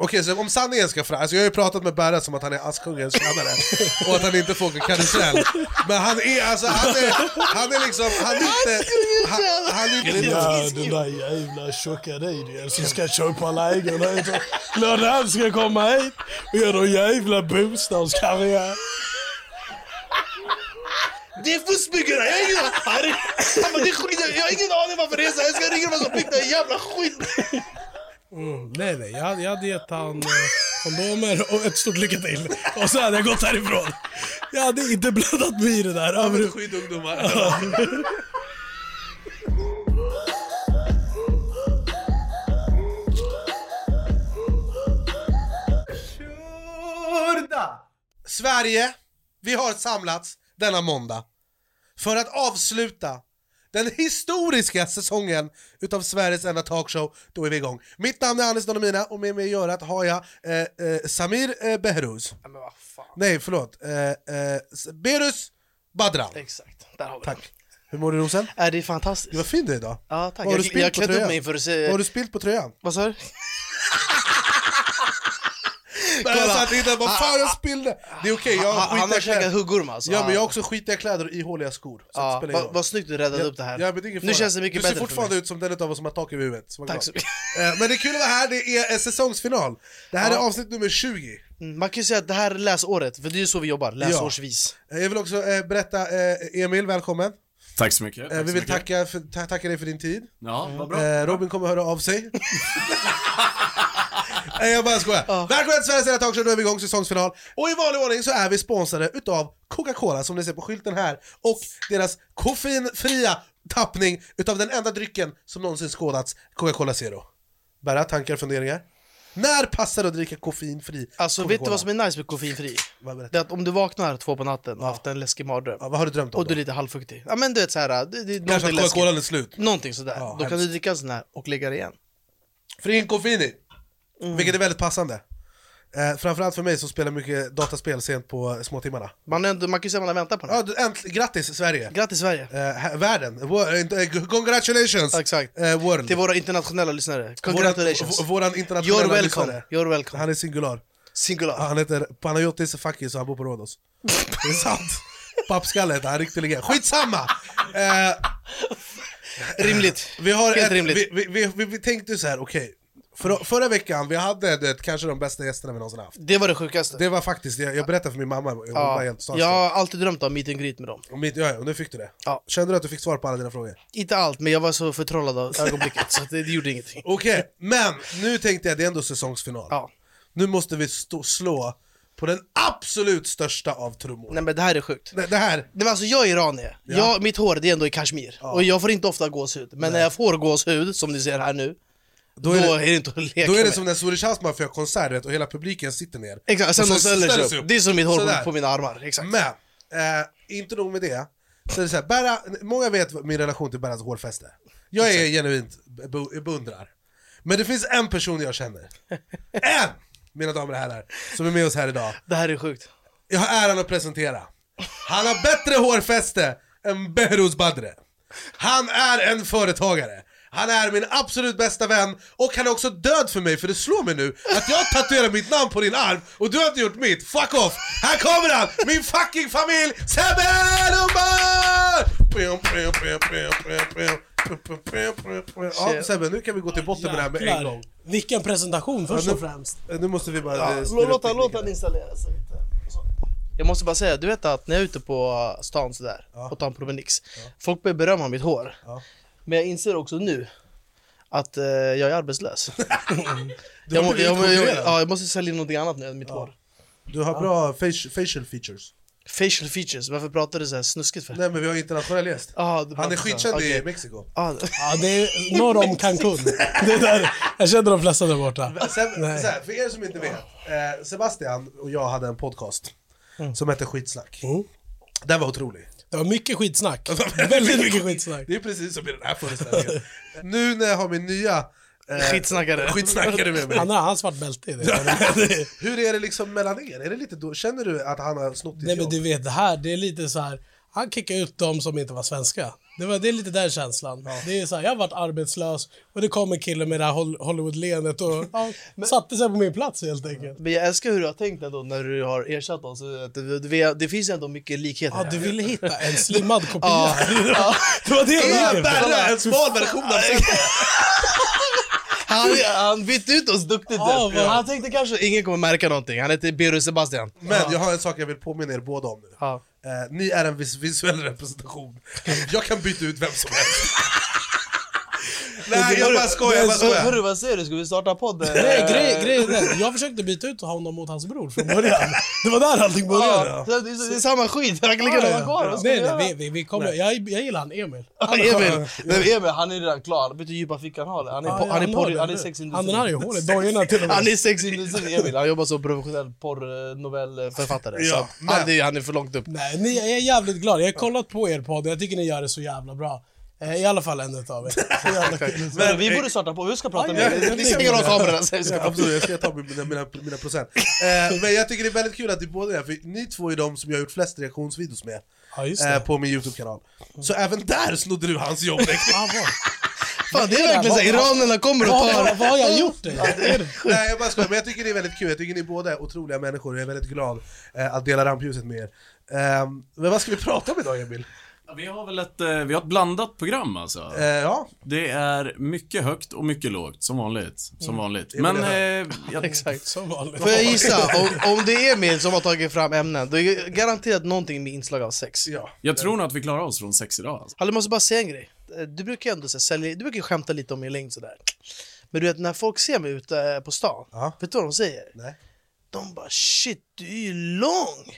Okej, så om sanningen ska fram, alltså jag har ju pratat med Berra som att han är Askungens tjänare och att han inte får åka karusell. Men han är liksom, han inte Ja, den där jävla tjockadidien som ska köpa lägenheter. När han ska komma hit och göra en jävla bostadskarriär. Det är fuskbyggare, jag har ingen aning varför det är så. Jag ska ringa dem som fick det jävla skit. Nej, jag hade gett han kondomer och ett stort lycka till. Och så hade jag gått härifrån. Jag hade inte blandat mig i det där. skitungdomar. Sverige, vi har samlats denna måndag för att avsluta den historiska säsongen utav Sveriges enda talkshow. Då är vi igång. Mitt namn är Anis Donomina och med mig i örat har jag Samir Behruz. Men vad fan. Nej, förlåt. Behruz Badran. Exakt, där har vi Tack. Hur mår du, Rosen? Det är fantastiskt. Du var fin du idag. Ja, tack. Vad har du spilt jag på klädde upp tröjan? mig för att se... Vad har du spilt på tröjan? Vad sa du? Jag satt inte, vad fan jag spillde. Det är okej, jag har Han har skitiga käkat kläder. huggorm alltså. Ja, men jag har också skitiga kläder och ihåliga skor. Så det spelar ingen roll. Vad snyggt du räddade upp det här. Ja, men det är ingen Nu fara. känns det mycket bättre Du ser fortfarande ut som den av oss som har tak över huvudet. Tack så mycket. Men det är kul att vara här, det är säsongsfinal. Det här är avsnitt nummer 20. Man kan ju säga att det här är läsåret, för det är ju så vi jobbar, läsårsvis. Jag vill också berätta, Emil, välkommen. Tack så mycket. Vi vill tacka dig för din tid. Ja, vad bra. Robin kommer höra av sig. Jag bara skojar. Välkommen till Sveriges talkshow, nu är vi igång, säsongsfinal. Och i vanlig ordning så är vi sponsrade utav Coca-Cola, som ni ser på skylten här. Och deras koffeinfria tappning utav den enda drycken som någonsin skådats, Coca-Cola Zero. Bara tankar och funderingar. När passar det att dricka koffeinfri Alltså Coca-Cola? vet du vad som är nice med koffeinfri? Vad Det är att om du vaknar 2 på natten och haft en läskig mardröm vad har du drömt om och du är då? lite halvfuktig. Ja men du vet såhär, det är Kanske någonting att läskigt. Coca-Cola är slut. Någonting sådär. Ja, Då kan hemskt. du dricka en sån här och lägga det igen. För in koffein i. Vilket är väldigt passande. Framförallt för mig som spelar mycket dataspel sent på små timmarna. Man kan ju säga att man väntar på det. Ja, grattis Sverige. Grattis Sverige. Världen. Congratulations. Exakt. World. Till våra internationella lyssnare. Congratulations. Våran internationella You're lyssnare. welcome. You're welcome. Han är singular. Singular. Han heter Panayotis Fakis och han bor på Rhodos. Det är sant. Pappskallet, han är riktigt legend. Skitsamma! Rimligt. Vi har Helt rimligt. vi tänkte så här, okej. Förra veckan, vi hade kanske de bästa gästerna vi någonsin haft. Det var det sjukaste. Det var faktiskt, jag berättade för min mamma, hon var helt starstruck. Jag har alltid drömt om meet and greet med dem. Och nu fick du det. Ja. Kände du att du fick svar på alla dina frågor? Inte allt, men jag var så förtrollad av ögonblicket så att det gjorde ingenting. Okej, men nu tänkte jag, det är ändå säsongsfinal. Ja. Nu måste vi slå på den absolut största av trummor. Nej men det här är sjukt. Det här, Nej, men alltså jag är iranier. Mitt hår det är ändå i kashmir. Och jag får inte ofta gåshud. Men när jag får gåshud, som ni ser här nu, då är det inte att leka då är det med. som när Swedish House Mafia konsert och hela publiken sitter ner. Exakt, sen Och de så ställer sig upp. Det är som mitt hår Sådär. på mina armar. Exakt. Men, inte nog med det. Så är det så här, många vet min relation till Berras hårfäste. Jag är genuint beundrar. Men det finns en person jag känner. Mina damer och herrar, som är med oss här idag. Det här är sjukt. Jag har äran att presentera. Han har bättre hårfäste än Behruz Badre. Han är en företagare. Han är min absolut bästa vän. Och han är också död för mig, för det slår mig nu att jag tatuerar mitt namn på din arm och du har inte gjort mitt. Fuck off. Här kommer han, min fucking familj, Sebbe Lumbar! Ja, Sebbe, nu kan vi gå till botten med det här med en gång. Vilken presentation först och främst. Nu måste vi bara... Låt han installera sig lite. Jag måste bara säga, du vet att när jag är ute på stan sådär och tar en promenix, folk börjar berömma mitt hår. Men jag inser också nu att jag är arbetslös. Jag måste sälja in någonting annat nu än mitt hår. Du har bra facial features. Facial features, varför pratar du så här snuskigt för? Nej, men vi har internationell gäst. Han är skitkänd i Mexiko. Ja, det är norr om Cancun. Det är där, jag känner de flesta där borta. Så här, för er som inte vet, Sebastian och jag hade en podcast som hette Skitsnack. Den var otrolig. Det var mycket skitsnack. Väldigt mycket skitsnack. Det är precis som i den här föreställningen. Nu när jag har min nya skitsnackare med mig. Han har svart bälte i det. Hur är det liksom mellan er? Är det lite känner du att han har snott ditt Nej men jobb? du vet, det här det är lite så här. Han kickade ut dem som inte var svenska. Det är lite där känslan. Det är så här, jag har varit arbetslös och det kom en kille med det här Hollywood-leendet och satte sig på min plats helt enkelt. Men jag älskar hur du har tänkt ändå när du har ersatt oss. Det finns ändå mycket likheter. Ja, du ville hitta en slimmad kopia. Det var det jag Berra, en smal version av Han bytte ut oss duktigt. Han tänkte kanske ingen kommer märka någonting. Han heter Berus Sebastian. Men jag har en sak jag vill påminna er båda om nu. Ni är en visuell representation. Jag kan byta ut vem som helst. Nej, jag bara skojar. Hörru, vad säger du? Ska vi starta podden? Nej, grejen är jag försökte byta ut honom mot hans bror från början. Det var där allting började. Det är samma skit. Jag kan lika gärna vara kvar. Nej, vi kommer. Jag gillar han Emil. Emil, han är redan klar. Han betyder djupa fickan har det. Han är sexindustri. Han har ju hålet, dojorna till och med. Han är sexindustri, Emil. Han jobbar som professionell porrnovellförfattare. Så han är för långt upp. Nej, jag är jävligt glad. Jag har kollat på er podd. Jag tycker ni gör det så jävla bra. I alla fall en utav er. Men vi borde starta på, vi ska prata med vi ska stänger av kamerorna. Absolut, jag ska ta mina procent. Men jag tycker det är väldigt kul att ni båda är, för ni två är de som jag har gjort flest reaktionsvideos med på min YouTube-kanal. Så även där snodde du hans jobb. Fan, det är verkligen såhär, iranerna kommer och tar. Vad har jag gjort det? Nej, jag bara skojar, men jag tycker det är väldigt kul. Jag tycker ni båda är otroliga människor och jag är väldigt glad att dela rampljuset med er. Men vad ska vi prata om idag, Emil? Vi har väl ett blandat program alltså. Ja. Det är mycket högt och mycket lågt, som vanligt. Men exakt som vanligt. Får jag gissa, om det är Emil som har tagit fram ämnen, då är det garanterat någonting med inslag av sex. Ja. Jag tror nog att vi klarar oss från sex idag alltså. Hallå, måste bara säga en grej. Du brukar ändå sälja, du brukar skämta lite om min längd sådär. Men du vet, när folk ser mig ute på stan, vet du vad de säger? Nej. De bara, shit, du är ju lång.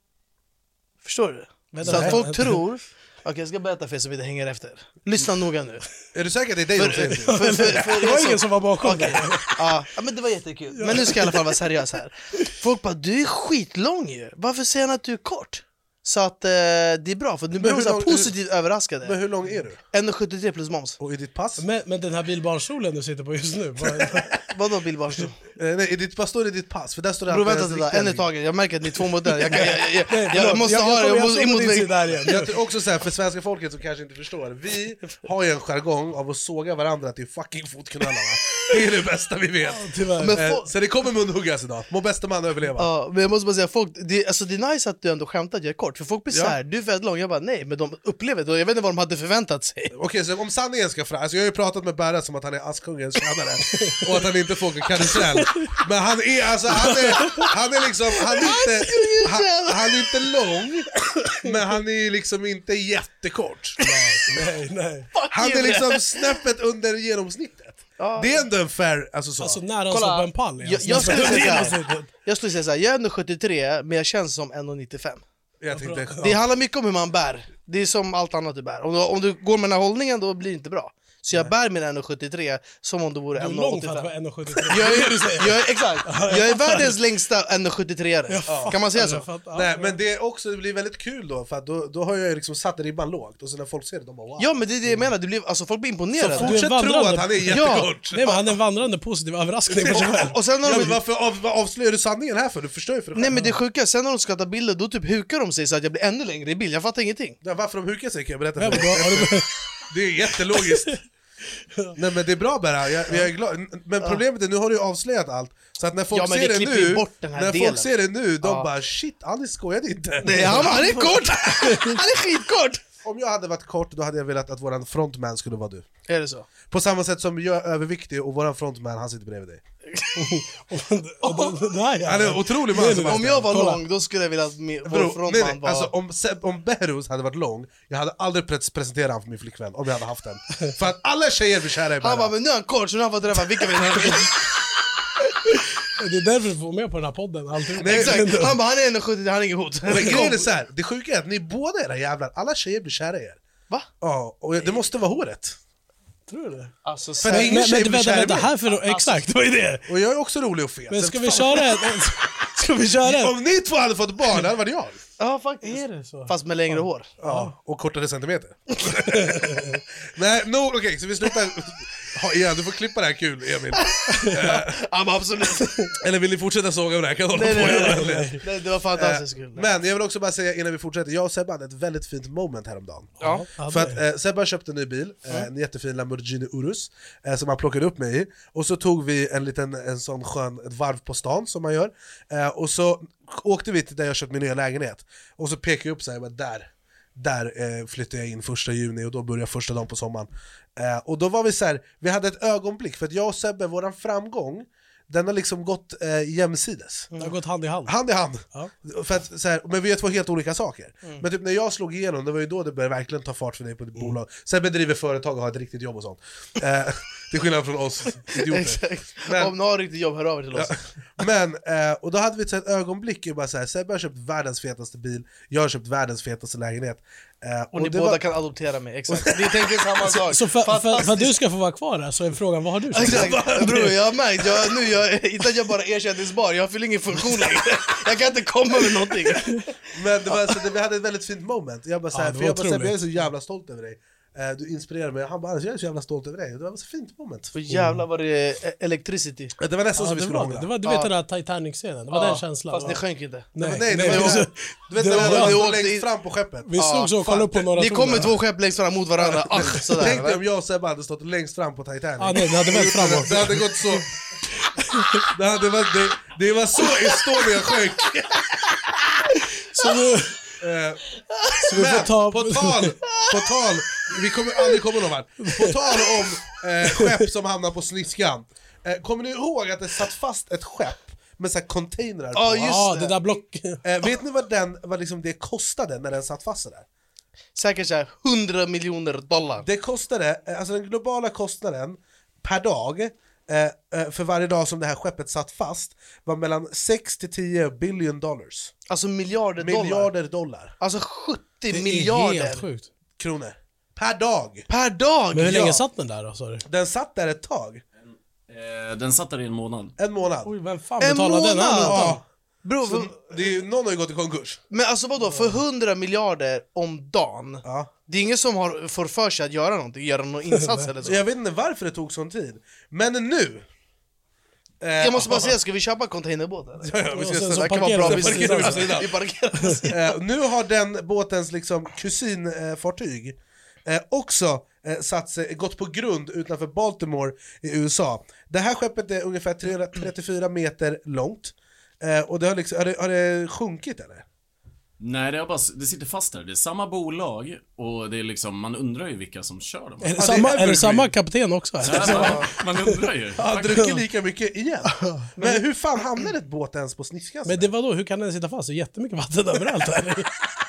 Förstår du? Så att folk tror... Okej, jag ska berätta för er som inte hänger efter. Lyssna noga nu. Är du säker att det är dig de säger? Det var ingen som var bakom dig. Ja, men det var jättekul. Men nu ska jag i alla fall vara seriös här. Folk bara, du är skitlång ju. Varför säger han att du är kort? Så att det är bra, för nu blir de så positivt överraskade. Men hur lång är du? 1,73 plus moms. Och i ditt pass? Men den här bilbarnstolen du sitter på just nu. Vadå bilbarnstol? Nej, vad står det i ditt pass? För där står det bro, vänta, en i taget. Jag märker att ni är två modeller. Jag måste ha det. Jag tror också så här, för svenska folket som kanske inte förstår. Vi har ju en jargong av att såga varandra till fucking fotknölarna. Det är det bästa vi vet. Så det kommer munhuggas idag. Må bästa man överleva. Ja, men jag måste bara säga, folk, det är nice att du ändå skämtar att jag är kort. För folk blir såhär, du är väldigt lång. Jag bara, nej, men de upplever det. Och jag vet inte vad de hade förväntat sig. Okej, så om sanningen ska fram, alltså jag har ju pratat med Berra som att han är Askungens tjänare och att han inte får en karusell. Men han är liksom, han är inte lång, men han är liksom inte jättekort. Nej. Han är liksom snäppet under genomsnittet. Det är ändå en fair, alltså nära oss på en pall. Jag skulle säga såhär, jag är ändå 73, men jag känns som 1,95. Det handlar mycket om hur man bär. Det är som allt annat du bär. Om du går med den här hållningen, då blir det inte bra. Så jag bär min 1,73 som om det vore 1,85. Exakt. Jag är världens längsta 1,73. Kan man säga så? Nej, men det blir väldigt kul då, för att då har jag liksom satt ribban lågt. Och så när folk ser det, de bara wow. Ja, men det är det jag menar, alltså, folk blir imponerade. Så fortsätt tro att han är jättekort. Nej, men han är en vandrande positiv överraskning för sig själv. Och sen när varför avslöjar du sanningen här för? Du förstör ju för dig själv. Nej, men det är sjuka, sen när de ska ta bilder, då typ hukar de sig så att jag blir ännu längre i bild. Jag fattar ingenting. Varför de hukar sig kan jag berätta för dig. Det är jättelogiskt. Nej, men det är bra bara. Jag är glad. Men problemet är, nu har du avslöjat allt. Så att när folk ser det nu, de bara shit, Alice skojade inte. Nej, han är kort. Han är skitkort. Om jag hade varit kort, då hade jag velat att våran frontman skulle vara du. Är det så? På samma sätt som jag är överviktig och våran frontman, han sitter bredvid dig. Han är otrolig man. Om jag var lång, då skulle jag vilja att vår frontman var... Alltså, om Berus hade varit lång, jag hade aldrig presenterat honom för min flickvän om jag hade haft den. För att alla tjejer blir kära i Berra. Han bara, men nu är han kort, så nu har han fått träffa vilka vill han. Det är därför du får med på den här podden. Nej, exakt. Han bara, han är 1,70, han är inget hot. Men grejen är så här, det sjuka är att ni båda era jävlar, alla tjejer blir kära i er. Va? Ja, och det måste vara håret. Tror du det? Alltså, för ingen tjej blir kär i mig. Här för exakt, vad är det? Och jag är också rolig och fet. Men ska vi köra Om ni två hade fått barn, det hade varit jag. Ja, faktiskt. Är det så? Fast med längre hår. Ja, och kortare centimeter. Nej, okej, så vi slutar. Ja, du får klippa det här kul, Emil. Ja, men absolut. Eller vill ni fortsätta såga om det här? Kan hålla på Nej, det var fantastiskt kul. Men jag vill också bara säga innan vi fortsätter, jag och Sebbe hade ett väldigt fint moment häromdagen. Ja. För att Sebbe köpte en ny bil, en jättefin Lamborghini Urus, som han plockade upp mig i. Och så tog vi en sån skön ett varv på stan som man gör. Och så åkte vi till där jag köpt min nya lägenhet. Och så pekade jag upp så här, där flyttade jag in 1 juni och då började första dagen på sommaren. Och då var vi så här, vi hade ett ögonblick, för att jag och Sebbe, våran framgång, den har liksom gått jämsides. Det har gått hand i hand. Hand i hand. Ja. För att, så här, men vi är två helt olika saker. Men typ när jag slog igenom, det var ju då det började verkligen ta fart för dig på ditt bolag. Sen bedriver företag och har ett riktigt jobb och sånt. Till skillnad från oss idioter. Exakt. Men- Om ni har riktigt jobb, hör av er till oss. Men, och då hade vi ett sånt ögonblick och bara såhär, Sebbe har köpt världens fetaste bil, jag har köpt världens fetaste lägenhet. Och ni det båda var- kan adoptera mig, exakt. Vi tänker samma sak. Så för att du ska få vara kvar där så är frågan, vad har du? Exakt, bror, jag har märkt, inte att jag bara är ersättningsbar, jag fyller ingen funktion längre. Jag kan inte komma med någonting. Men det var, så vi hade ett väldigt fint moment. Jag bara såhär, det för var jag bara Sebbe, otroligt. jag är så jävla stolt över dig. Du inspirerar mig, han bara, jag är så jävla stolt över dig. Det var så fint moment. Så jävlar var det electricity. Det var nästan som vi det skulle var hångla. det. Du vet den där Titanic-scenen, det var den känslan. Fast det sjönk inte. Nej, nej, det var, så- du vet det när var- vi vi åkte åkte in- längst fram på skeppet. Vi stod så och kollade upp på några Ni kommer toner. 2 skepp längst fram mot varandra, sådär. Tänk dig va? om jag och Sebbe hade stått längst fram på Titanic. Ja, nej, det hade vänt framåt. Det hade gått så. Det var så Estonia sjönk. Så nu, Eh, så vi får Men ta... på tal, vi kommer aldrig komma någon vart. På tal om skepp som hamnar på sniskan. Kommer ni ihåg att det satt fast ett skepp med så här containrar på? Ja, just Ja, det. det där block... Vet ni vad liksom det kostade när den satt fast där? Säkert såhär $100 miljoner. Det kostade, alltså den globala kostnaden per dag för varje dag som det här skeppet satt fast var mellan 6 till 10 billion dollars. Alltså miljarder dollar. Alltså 70 Det är miljarder helt sjukt. Kronor. Per dag. per dag. Men hur länge Ja. satt den där då, sa du? Den satt där ett tag. Den satt där i en månad. En månad. Oj, vem fan En betalade den här månad? notan? Ja. Bro, Så det är ju, någon har ju gått i konkurs. men alltså vadå, för 100 miljarder om dagen? Ja. Det är ingen som får för sig att göra någonting, göra någon insats eller så. Jag vet inte varför det tog sån tid. Men nu... Jag måste bara säga, ska vi köpa containerbåten? Ja, vi ska Och sen så- så Det kan vara parkerar bra vi på business. sidan. Sidan. Vi parkerar på sidan. Nu har den båtens liksom kusinfartyg också gått på grund utanför Baltimore i USA. Det här skeppet är ungefär 334 meter långt. Och det har, liksom, har det sjunkit eller? Nej, det sitter fast där. Det är samma bolag och det är liksom, man undrar ju vilka som kör dem. Är det, det samma, är är det Evergreen. samma kapten också? Eller? Man undrar ju. Han har druckit lika mycket igen. Men hur fan hamnar ett båt ens på sniskan? Men det var då, hur kan den sitta fast? Det är jättemycket vatten överallt här.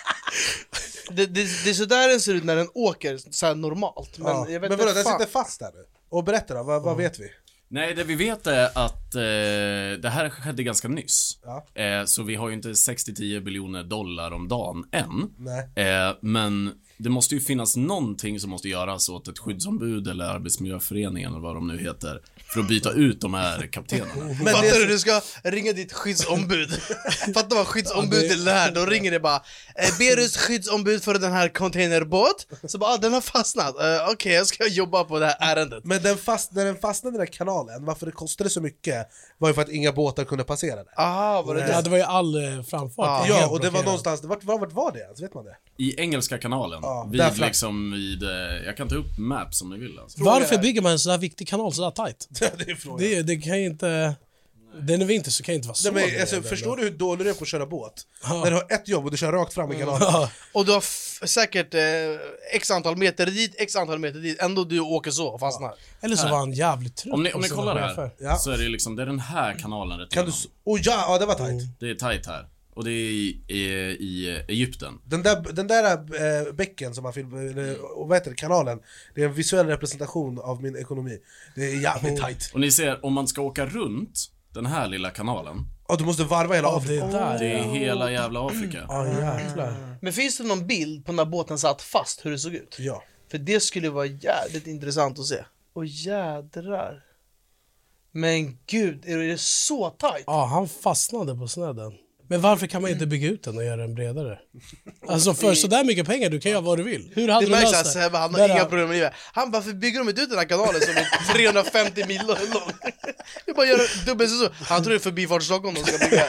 Det är sådär den ser ut när den åker så här normalt. Men Ja. jag vet Men vadå, inte den fan. sitter fast där nu? Och berätta då, vad vet vi? Nej, det vi vet är att det här skedde ganska nyss. Ja. Så vi har ju inte 6-10 biljoner dollar om dagen än. Nej. Men det måste ju finnas någonting som måste göras åt ett skyddsombud eller arbetsmiljöföreningen eller vad de nu heter för att byta ut de här kaptenerna. Men Fattar det- du? Du ska ringa ditt skyddsombud. Fattar vad skyddsombud till det här? Då ringer det bara Berus skyddsombud för den här containerbåt. Så bara, den har fastnat. Okej, jag ska jobba på det här ärendet. Men när den fastnade i den här kanalen, varför det kostade så mycket var ju för att inga båtar kunde passera där. Aha, var det Ja, det? det var ju all framfart. Ja, Helt Ja, och det var blockerad. någonstans, vart var det ens? Vet man det? I Engelska kanalen. Ja, där vid fram. liksom vid, jag kan ta upp maps om ni vill alltså. Varför bygger man en sån här viktig kanal så där tight? Det är frågan. Det kan ju inte... Den är vinter så kan ju inte vara så. Nej, men, alltså, bred, förstår eller? du hur dålig du är på att köra båt? När du har ett jobb och du kör rakt fram i kanalen. Ja. Och du har säkert x antal meter dit, x antal meter dit. Ändå du åker så och fastnar. Eller så var han jävligt trött. Om ni på sina kollar chefer. här Ja. så är det liksom, det är den här kanalen rätt Kan du... igenom. Ja, det var tajt. Det är tight här. Och det är i Egypten. Den där bäcken som man filmar, och vad heter det, kanalen, det är en visuell representation av min ekonomi. Det är jävligt tajt. Och ni ser, om man ska åka runt den här lilla kanalen, Ja, du måste varva hela Ja, det Afrika. är där. det är hela jävla Afrika. Ja, jäklar. Men finns det någon bild på när båten satt fast, hur det såg ut? Ja. För det skulle vara jävligt intressant att se. Och jädrar. Men gud, är det så tajt? Ja, han fastnade på snedden. Men varför kan man inte bygga ut den och göra den bredare? Alltså för så där mycket pengar, du kan göra vad du vill. Hur hade Det du märks löst att det? Sebbe, han har inga problem med livet. Han bara, varför bygger de inte ut den här kanalen som är 350 mil lång? Vi bara gör en dubbelsäsong. Han tror det är Förbifart Stockholm de ska bygga.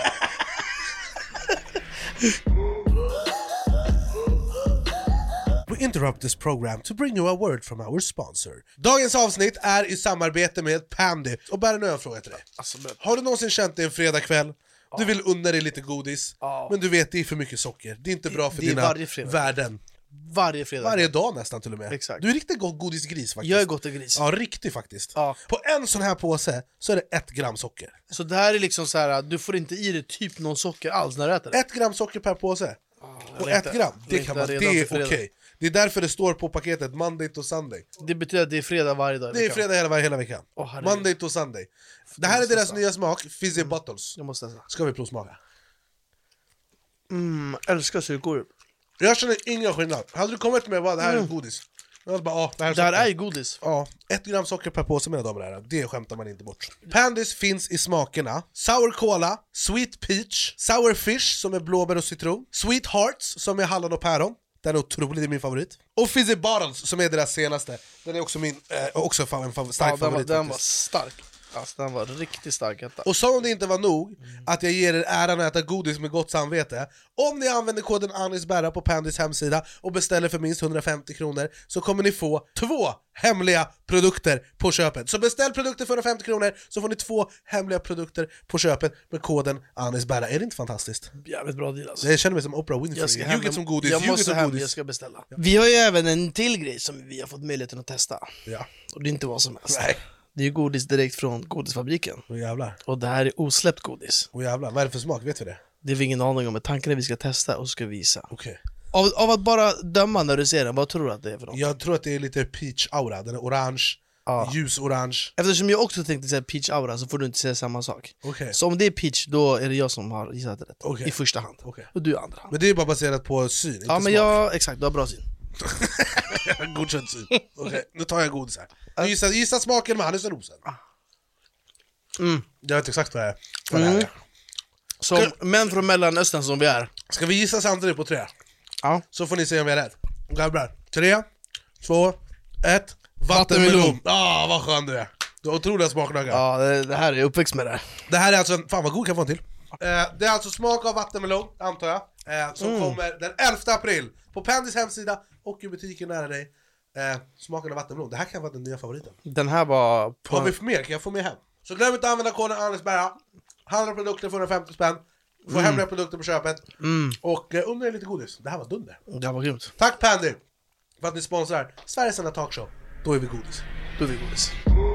We interrupt this program to bring you a word from our sponsor. Dagens avsnitt är i samarbete med Pandy. Och bara nu har jag en fråga till dig. Har du någonsin känt dig en fredagkväll? Du vill unna dig lite godis, men du vet det är för mycket socker. Det är inte bra för dina värden. Varje fredag. Varje dag nästan till och med. Exakt. Du är riktigt godisgris faktiskt. Jag är gottegris. Ja, riktigt faktiskt. Ja. På en sån här påse så är det 1 gram socker. Så det här är liksom så här, du får inte i dig typ någon socker alls när du äter det. 1 gram socker per påse. Och 1 gram, det är okej. Det är därför det står på paketet Monday to Sunday. Det betyder att det är fredag varje dag. Det är fredag hela veckan. Monday to Sunday. Det här är deras nya smak, Fizzy Bottles. Jag måste säga. Ska vi provsmaka? Älskar surkål. Jag känner ingen skillnad. Hade du kommit med vad det här är godis? Jag hade bara, det här är godis. Ja, 1 gram socker per påse mina damer och herrar. Det skämtar man inte bort. Pandys finns i smakerna Sour Cola, Sweet Peach, Sour Fish som är blåbär och citron, Sweet Hearts som är hallon och päron. Den är otroligt, det är min favorit. Och Fizzy Bottles som är deras senaste. Den är också min stark favorit. Den var stark. Alltså, den var riktigt stark. Och så om det inte var nog att jag ger er äran att äta godis med gott samvete. Om ni använder koden ANISBERRA på Pandys hemsida och beställer för minst 150 kronor så kommer ni få 2 hemliga produkter på köpet. Så beställ produkter för 150 kronor så får ni 2 hemliga produkter på köpet med koden ANISBERRA. Är det inte fantastiskt? Jävligt bra deal alltså. Jag känner mig som Oprah Winfrey. Ljuget som godis, ljuget som godis. Jag ska beställa. Vi har ju även en till grej som vi har fått möjligheten att testa. Ja. Och det är inte vad som helst. Nej. Det är ju godis direkt från godisfabriken. Åh jävlar. Och det här är osläppt godis. Åh jävlar, vad är det för smak? Vet vi det? Det är vi ingen aning om, men tanken är att vi ska testa och ska visa. Okej. Av att bara döma när du ser den, vad tror du att det är för något? Jag tror att det är lite peach-aura. Den är orange, ljusorange. Eftersom jag också tänkte säga peach-aura så får du inte säga samma sak. Okej. Så om det är peach, då är det jag som har gissat rätt. Okej. I första hand. Okej. Och du i andra hand. Men det är bara baserat på syn, inte Ja, men smak. exakt, du har bra syn. Godkänd syn. Okej, nu tar jag godis här. Gissa smaken med Hannes och Rosen. Jag vet exakt vad det är. Som män från Mellanöstern som vi är. Ska vi gissa samtidigt på 3? Ja. Så får ni se om jag är rätt. Grabbar, 3, 2, 1. Vattenmelon. Vad skön du är. Du har otroliga smaknagar. Ja, det här är uppväxt med det. Det här är alltså fan vad god, kan jag få en till? Det är alltså smak av vattenmelon, antar jag, som kommer den 11 april på Pandys hemsida och i butiken nära dig. Smaken av vattenmelon, det här kan vara den nya favoriten. Den här var på... Har vi mer? Kan jag få med hem? Så glöm inte att använda koden ANISBERRA. Handla produkter för 150 spänn. Få hemliga produkter på köpet. Och undra lite godis. Det här var dunder. Det här var grymt. Tack Pandy för att ni sponsrar Sveriges enda talkshow. Då är vi godis. Då är vi godis.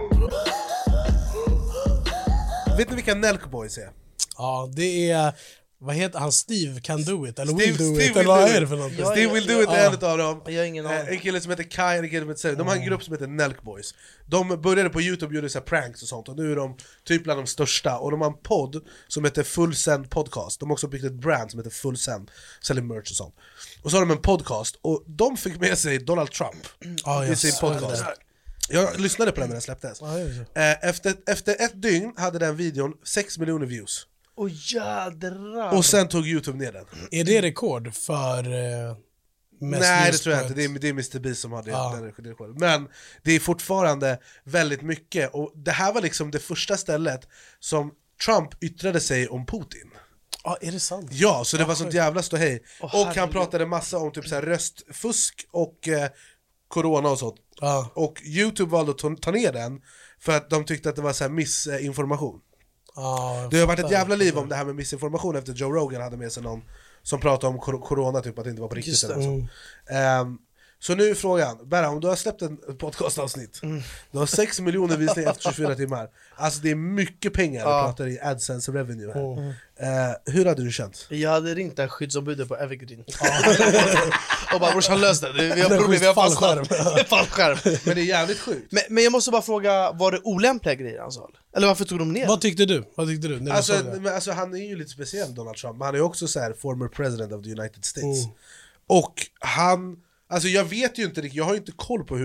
Vet ni vilka Nelk Boys är? Ja, det är... Vad heter han? Steve Can Do It? Eller Steve Will Do Will It? Eller Do vad It. är det för något? Steve Will Do It är en av dem. Jag har ingen aning. En kille som heter Kai, en kille som heter Seb. De har en grupp som heter Nelk Boys. De började på YouTube och gjorde så här pranks och sånt. Och nu är de typ bland de största. Och de har en podd som heter Full Send Podcast. De har också byggt ett brand som heter Full Send. Säljer merch och sånt. Och så har de en podcast. Och de fick med sig Donald Trump i sin podcast. Jag lyssnade på den när den släpptes. Efter 1 dygn hade den videon 6 miljoner views. Åh jädrar. Och sen tog YouTube ner den. Är det rekord för... mest Nej, det views tror jag på inte. ett- Det är Mr. Beast som har den rekorden. Men det är fortfarande väldigt mycket. Och det här var liksom det första stället som Trump yttrade sig om Putin. Ja, är det sant? Ja, så det var sånt jävla ståhej. Och han herregud. pratade massa om typ så här röstfusk och corona och sånt. Ja. Och YouTube valde att ta ner den för att de tyckte att det var så här missinformation. Ja, Det har varit ett jävla liv om det här med missinformation efter Joe Rogan hade med sig någon som pratade om corona, typ att det inte var på riktigt. Just det. Eller så. Så nu är frågan, Berra, om du har släppt en podcastavsnitt, du har 6 miljoner visningar efter 24 timmar. Alltså det är mycket pengar vi pratar i AdSense revenue här. Hur hade du känt? Jag hade ringt det här skyddsombudet på Evergreen. Och bara brorsan lös det. Vi har Det är problem, vi har fallskärm. fallskärm. Men det är jävligt sjukt. Men jag måste bara fråga, var det olämpliga grejer han sa? Eller varför tog de ner? Vad tyckte du? Vad tyckte du när du såg det? Men alltså han är ju lite speciell, Donald Trump. Men han är ju också så här former president of the United States. Och han... Alltså jag vet ju inte riktigt, jag har ju inte koll på hur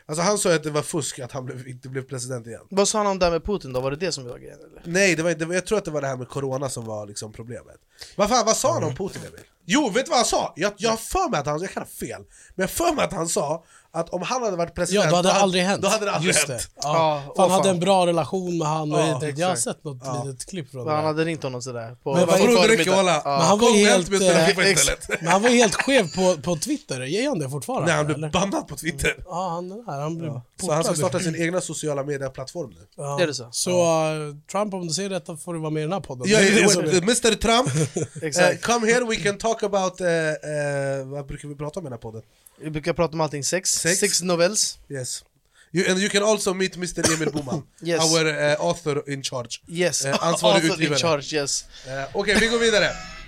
Alltså han sa att det var fusk att han inte blev president igen. Vad sa han om det med Putin då? Var det som var grejen eller? Nej, jag tror att det var det här med corona som var liksom problemet. Vad sa han om Putin, Emil? Jo, vet du vad han sa? Jag har för mig att jag kan ha fel, men jag för mig att han sa att om han hade varit president, då hade det aldrig hänt. Då hade det aldrig Just hänt. det. Ja. Han hade en bra relation med han och jag har sett något litet klipp från det. Han hade ringt honom sådär på Men han var ju helt skev på Twitter. Ger han det fortfarande? Nej, han blev bannad på Twitter. Ja, han blev så han ska starta sin egna sociala medieplattform nu. Ja. Är det så? Så Trump, om du ser detta får du vara med i den här podden. Mr. Trump, come here, we can talk about vad brukar vi prata om i den här podden? Vi brukar prata om allting sex novels. Yes. And you can also meet Mr. Emil Boman, yes. Our author in charge. Yes, ansvarig author in charge, yes. Okej, vi går vidare.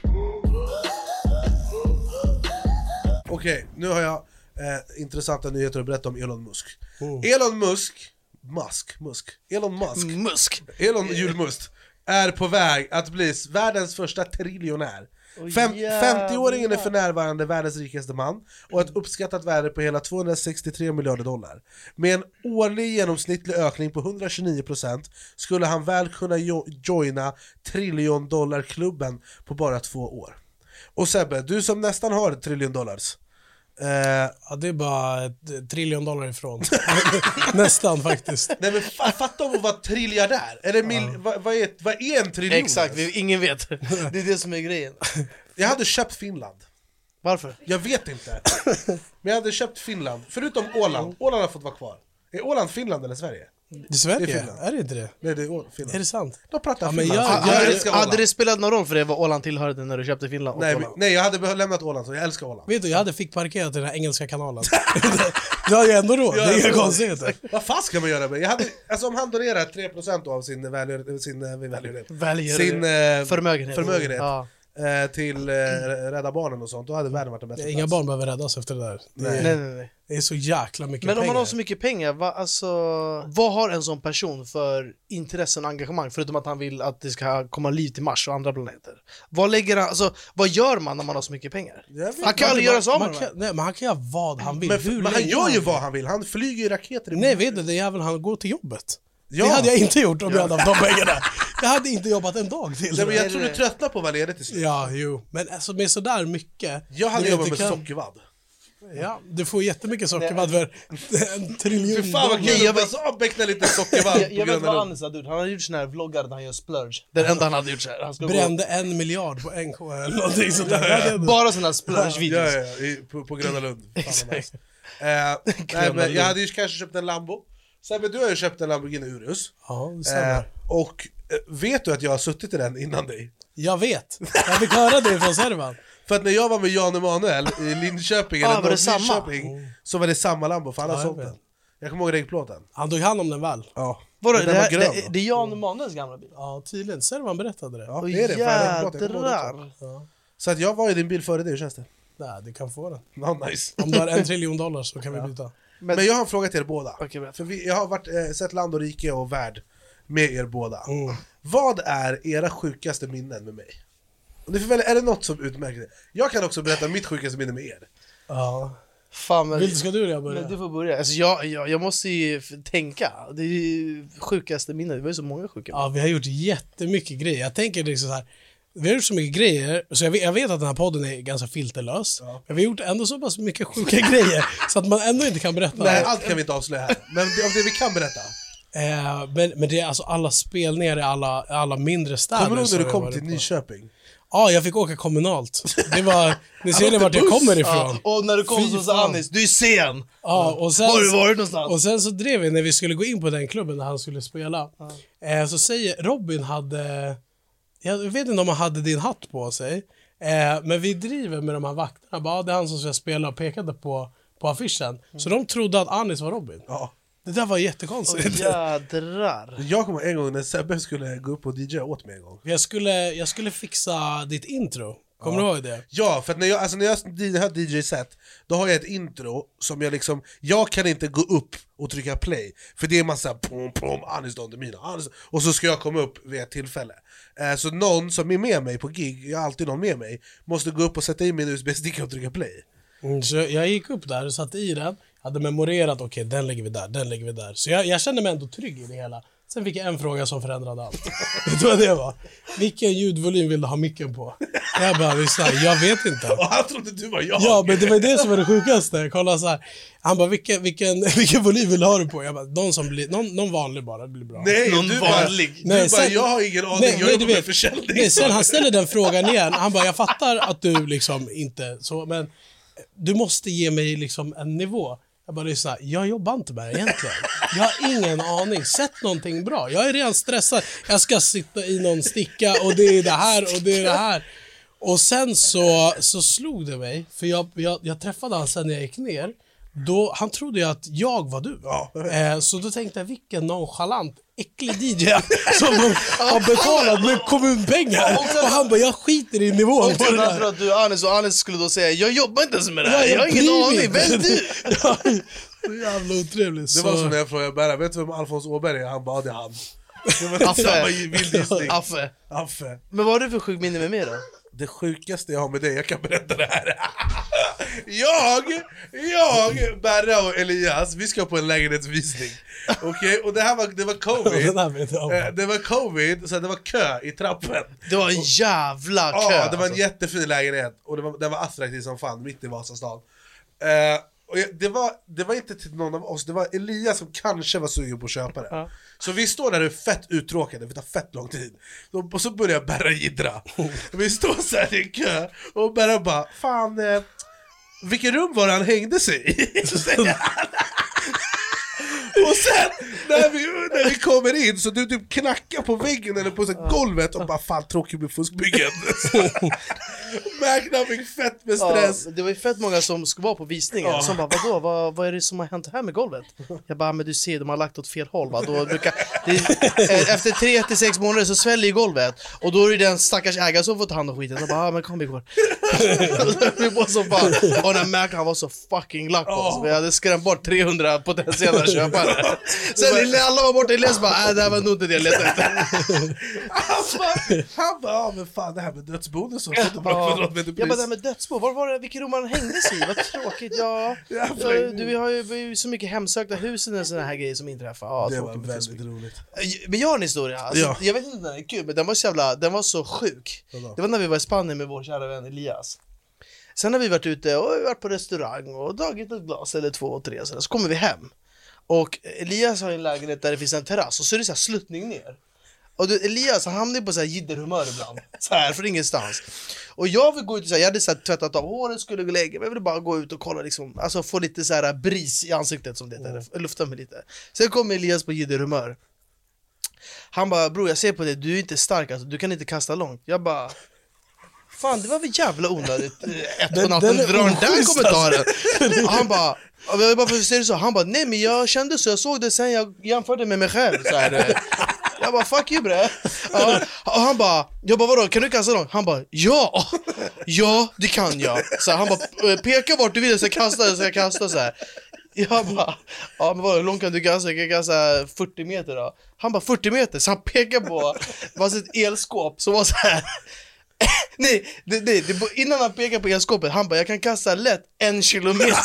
Okej, nu har jag intressanta nyheter att berätta om Elon Musk. Elon Julmust är på väg att bli världens första triljonär. 50-åringen är för närvarande världens rikaste man och ett uppskattat värde på hela 263 miljarder dollar. Med en årlig genomsnittlig ökning på 129% skulle han väl kunna joina trillion-dollar-klubben på bara 2 år. Och Sebbe, du som nästan har $1 trillion. Ja, det är bara $1 trillion ifrån. Nästan faktiskt. Nej, men fatta om att vara triljardär. Vad är en triljon? Exakt, ingen vet. Det är det som är grejen. Jag hade köpt Finland. Varför? Jag vet inte. Men jag hade köpt Finland. Förutom Åland. Åland har fått vara kvar. Är Åland Finland eller Sverige? Det är Sverige, är det inte det? Nej, det är Finland. Är det sant? De pratar Finland. Hade det spelat någon roll för det vad Åland tillhörde när du köpte Finland? Nej, jag hade lämnat Åland, så jag älskar Åland. Vet du, jag hade fick parkerat den här engelska kanalen. Det har jag ändå råd, det är inga konstigheter. Vad fan ska man göra med? Alltså om han donerar 3% av sin förmögenhet. Ja. Till Rädda Barnen och sånt, då hade världen varit den bästa. Inga barn behöver räddas efter det där. Nej. Det är så jäkla mycket pengar. Men om man har så mycket pengar, vad har en sån person för intressen och engagemang förutom att han vill att det ska komma liv till Mars och andra planeter? Vad gör man när man har så mycket pengar? Han kan aldrig göra så av nej, men han kan göra vad han vill. Men han gör ju vad han vill. Han flyger ju raketer. Nej, vet du, det är jäveln han går till jobbet. Ja. Det hade jag inte gjort om jag hade haft de pengarna. Jag hade inte jobbat en dag till. Nej, men jag tror du tröttnar på att vara ledig till slut. Ja, jo. Men alltså med sådär mycket. Jag hade jobbat med sockervadd. Ja, du får jättemycket sockervadd för $1 trillion. Fy fan vad kul, jag beckna lite sockervadd. Jag vet vad Anis hade gjort. Han hade gjort såna här vloggar där han gör splurge. Det enda han hade gjort så här. Han brände 1 miljard på NK eller någonting sånt där. Bara såna här splurge-videos. Ja, på Gröna Lund. Nej, men jag hade ju kanske köpt en Lambo. Sebbe, du har ju köpt en Lamborghini Urus. Ja, det stämmer. Och vet du att jag har suttit i den innan dig? Jag vet. Jag fick höra det från servan. För att när jag var med Jan Emanuel i Linköping så var det samma Lambo, för alla sålt den. Jag kommer ihåg regplåten. Han tog hand om den väl? Ja. Vadå, det är Jan Emanuels gamla bil? Ja, tydligen. Servan berättade det. Ja, det är det. Jädrar. Så att jag var i din bil före dig, hur känns det? Nej, du kan få den. Ja, nice. Om du har $1 trillion så kan vi byta. Men jag har en fråga till er båda. Okay, för jag har sett Land och rike och värld med er båda. Vad är era sjukaste minnen med mig? Och ni får välja, är det något som utmärker det? Jag kan också berätta mitt sjukaste minne med er. Ja. Fan, men, ska du eller börja? Du får börja. Alltså, jag måste ju tänka. Det är ju sjukaste minnet. Det var ju så många sjuka minnen. Ja, vi har gjort jättemycket grejer. Jag tänker liksom så här. Vi har gjort så mycket grejer, så jag vet att den här podden är ganska filterlös. Ja. Men vi har gjort ändå så pass mycket sjuka grejer så att man ändå inte kan berätta. Nej, allt kan vi inte avslöja här. Men om det vi kan berätta. Men det är alltså alla spelningar i alla mindre städer. Kommer du ihåg när du kom till Nyköping? Ja, jag fick åka kommunalt. Det var, ni ser ni vart jag kommer ifrån. Ja, och när du kom så sa Anis, du är sen! Ja, och sen, var har du varit någonstans? Och sen så drev vi när vi skulle gå in på den klubben där han skulle spela. Så säger Robin hade... Jag vet inte om han hade din hatt på sig. Men vi driver med de här vakterna. Bara, det är han som ska spela och pekade på affischen. Så de trodde att Anis var Robin. Ja. Det där var jättekonstigt. Jädrar. Jag kommer en gång när Sebbe skulle gå upp och DJ åt mig en gång. Jag skulle fixa ditt intro. Kommer du ihåg det? Ja, för att när jag har DJ-set, då har jag ett intro som jag kan inte gå upp och trycka play. För det är massa pom, Anis Don Demina, Anis, och så ska jag komma upp vid ett tillfälle. Så någon som är med mig på gig, jag har alltid någon med mig, måste gå upp och sätta in min USB-sticka och trycka play. Så jag gick upp där och satte i den. hade memorerat, okej, den lägger vi där. Så jag kände mig ändå trygg i det hela. Sen fick jag en fråga som förändrade allt. Vet du vad det var? Vilken ljudvolym vill du ha micken på? Jag bara, jag vet inte. Och han trodde du var jag. Ja, men det var det som var det sjukaste. Kolla så här. Han bara, vilken volym vill du ha det på? Jag bara, någon vanlig bara, det blir bra. Nej, Någon du vanlig. Nej, sen, jag har ingen aning, jag jobbar med försäljning. Nej, sen han ställer den frågan igen. Han bara, jag fattar att du liksom inte så, men du måste ge mig liksom en nivå. Jag bara lyssna, jag jobbar inte med det egentligen. Jag har ingen aning. Sätt någonting bra. Jag är redan stressad. Jag ska sitta i någon sticka och det är det här och det är det här. Och sen så slog det mig, för jag träffade han sen när jag gick ner. Då, han trodde ju att jag var du. Ja. Så då tänkte jag, vilken nonchalant, äcklig DJ som har betalat med kommunpengar. Och han bara, jag skiter i nivån på det där. Att du Anis, och Anis skulle då säga, jag jobbar inte ens med det här, jag har ingen aning, vem är du? Så jävla otrevligt. Det var som när jag frågade Berra, vet du vem Alfons Åberg är? Han bara, det är han. Affe. Men vad har du för sjuk minne med mig då? Det sjukaste jag har med dig, jag kan berätta det här. Jag, Berra och Elias, vi ska på en lägenhetsvisning. Okej, och det var covid. Det var covid, så det var kö i trappen. Det var en jävla kö. Ja, det var en jättefin lägenhet. Och det var attraktivt som fan, mitt i Vasastan. Och det var inte till någon av oss. Det var Elias som kanske var sugen på att köpa det. Ja. Så vi står där och är fett uttråkade. Det tar fett lång tid. Och så börjar Berra jiddra. Vi står så här i en kö. Och Berra bara, fan, vilket rum var det han hängde sig i? Så säger han. Och sen när vi kommer in så du typ knackar på väggen eller på så golvet och bara, fan, tråkigt med fuskbyggen. Märkna fick fett med stress. Det var ju fett många som skulle vara på visningen som bara, vadå? Vad är det som har hänt här med golvet? Jag bara, men du ser, de har lagt åt fel håll, va? Efter 3-6 månader så sväller i golvet. Och då är det den stackars ägare som får ta hand om skiten. Och bara, men kom igår. Vi var så bara, och den märkte han var så fucking lack på oss. Vi hade skrämt bort 300 potentiella köpare. Sen när alla var borta i läs bara, det här var nog inte det jag letade efter. Han bara, men fan, det här med dödsbonus och jag bara, det här med dödsbo, vilket rum han hängde sig i? Vad tråkigt, vi har ju så mycket hemsökta hus och sådana här grejer som inträffar. Det var väldigt roligt. Men jag har en historia, alltså, jag vet inte om den är kul, men den var så sjuk. Det var när vi var i Spanien med vår kära vän Elias. Sen har vi varit ute och varit på restaurang och dragit ett glas eller 2 och 3 så kommer vi hem. Och Elias har en lägenhet där det finns en terrass och så är det så här sluttning ner. Och Elias, han hamnar på så här jidderhumör ibland. Så här, från ingenstans. Och jag vill gå ut och så här, jag hade så här tvättat av håret, skulle gå och lägga, men jag ville bara gå ut och kolla liksom, alltså få lite så här bris i ansiktet som det heter, lufta mig lite. Sen kom Elias på jidderhumör. Han bara, bror, jag ser på dig, du är inte stark alltså, du kan inte kasta långt. Jag bara, fan, det var väl jävla onödigt på natten dra den där kommentaren. Han bara, jag bara, ser det så? Han bara, nej men jag kände så, jag såg det sen jag jämförde med mig själv så här. Jag bara, fuck you bre. Och han bara, jag bara, vadå, kan du kasta långt? Han bara, ja, det kan jag. Så han bara, peka vart du vill så jag kastar så här. Jag bara, ja men vadå, hur långt kan du kasta? Jag kan kasta 40 meter då. Han bara, 40 meter, så han pekar på, det var ett elskåp som var så här. Nej, innan han pekade på elskåpet, han bara, jag kan kasta lätt 1 kilometer.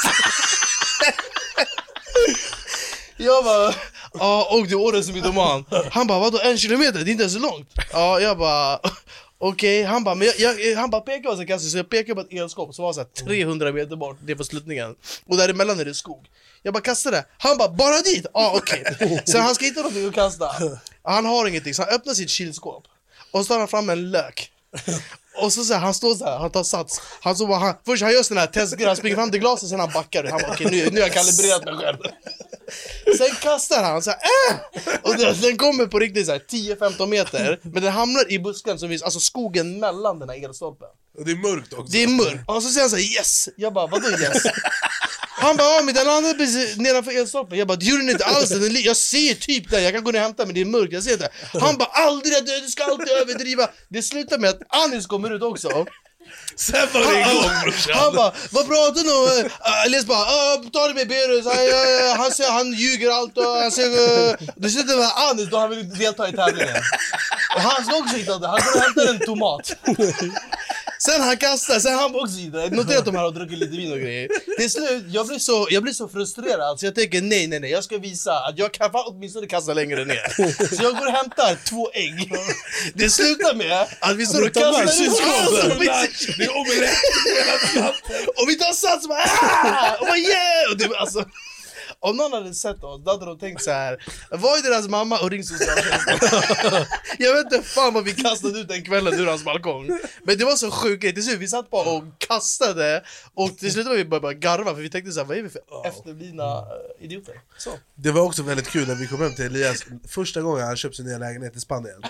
Jag bara, och det året som mytoman. Han bara, vadå 1 kilometer? Det är inte så långt. Ja, jag bara, okej. Han bara, men han bara pekade på sig kasta, så jag pekade på ett elskåp som var så här 300 meter bort, det var slutningen. Och däremellan är det skog. Jag bara kastade det. Han bara dit. Okej. Så han ska hitta någonting att kasta. Han har ingenting, så han öppnar sitt kylskåp. Och så tar han fram en lök. Och så han står så här, han tar sats. Först han gör sån här testgrej, han springer fram till glaset, sen han backar. Han bara, okej, nu har jag kalibrerat mig själv. Sen kastar han så här, och den kommer på riktigt så här 10-15 meter, men den hamnar i busken som finns, alltså skogen mellan den här elstolpen. Och det är mörkt också. Det är mörkt. Och så säger han så här, yes. Jag bara, vadå yes? Han bara, men den andra precis nedanför elstolpen. Jag bara, det gjorde den inte alls. Jag ser typ där, jag kan gå ner och hämta, men det är mörkt, jag ser det. Han bara, aldrig, du ska alltid överdriva. Det slutar med att Anis kommer ut också. Sen var det igång, brorsan. Han bara, vad pratar du om? Elias bara, ta det med Berus. Han säger, han ljuger allt. Och han säger, det slutar med Anis då han vill delta i tävlingen. Och han ska också hitta det, han går och hämtar en tomat. Sen han kastar, sen han också vidare. Notera att de här har druckit lite vin och grejer. Till slut, jag blir så frustrerad så jag tänker nej, jag ska visa att jag kan åtminstone kasta längre ner. Så jag går och hämtar 2 ägg. Det slutar med att vi står och kastar Det är omelett. och vi tar sats och bara och bara yeah! Och det, alltså, om någon hade sett oss, då hade de tänkt så här: vad är deras mamma och ring socialtjänsten? Jag vet inte fan vad vi kastade ut den kvällen ur hans balkong. Men det var så sjukt, till slut vi satt bara och kastade. Och till slut var vi bara garva, för vi tänkte så här: vad är vi för efterblivna idioter? Så. Det var också väldigt kul när vi kom hem till Elias första gången han köpte sin nya lägenhet i Spanien.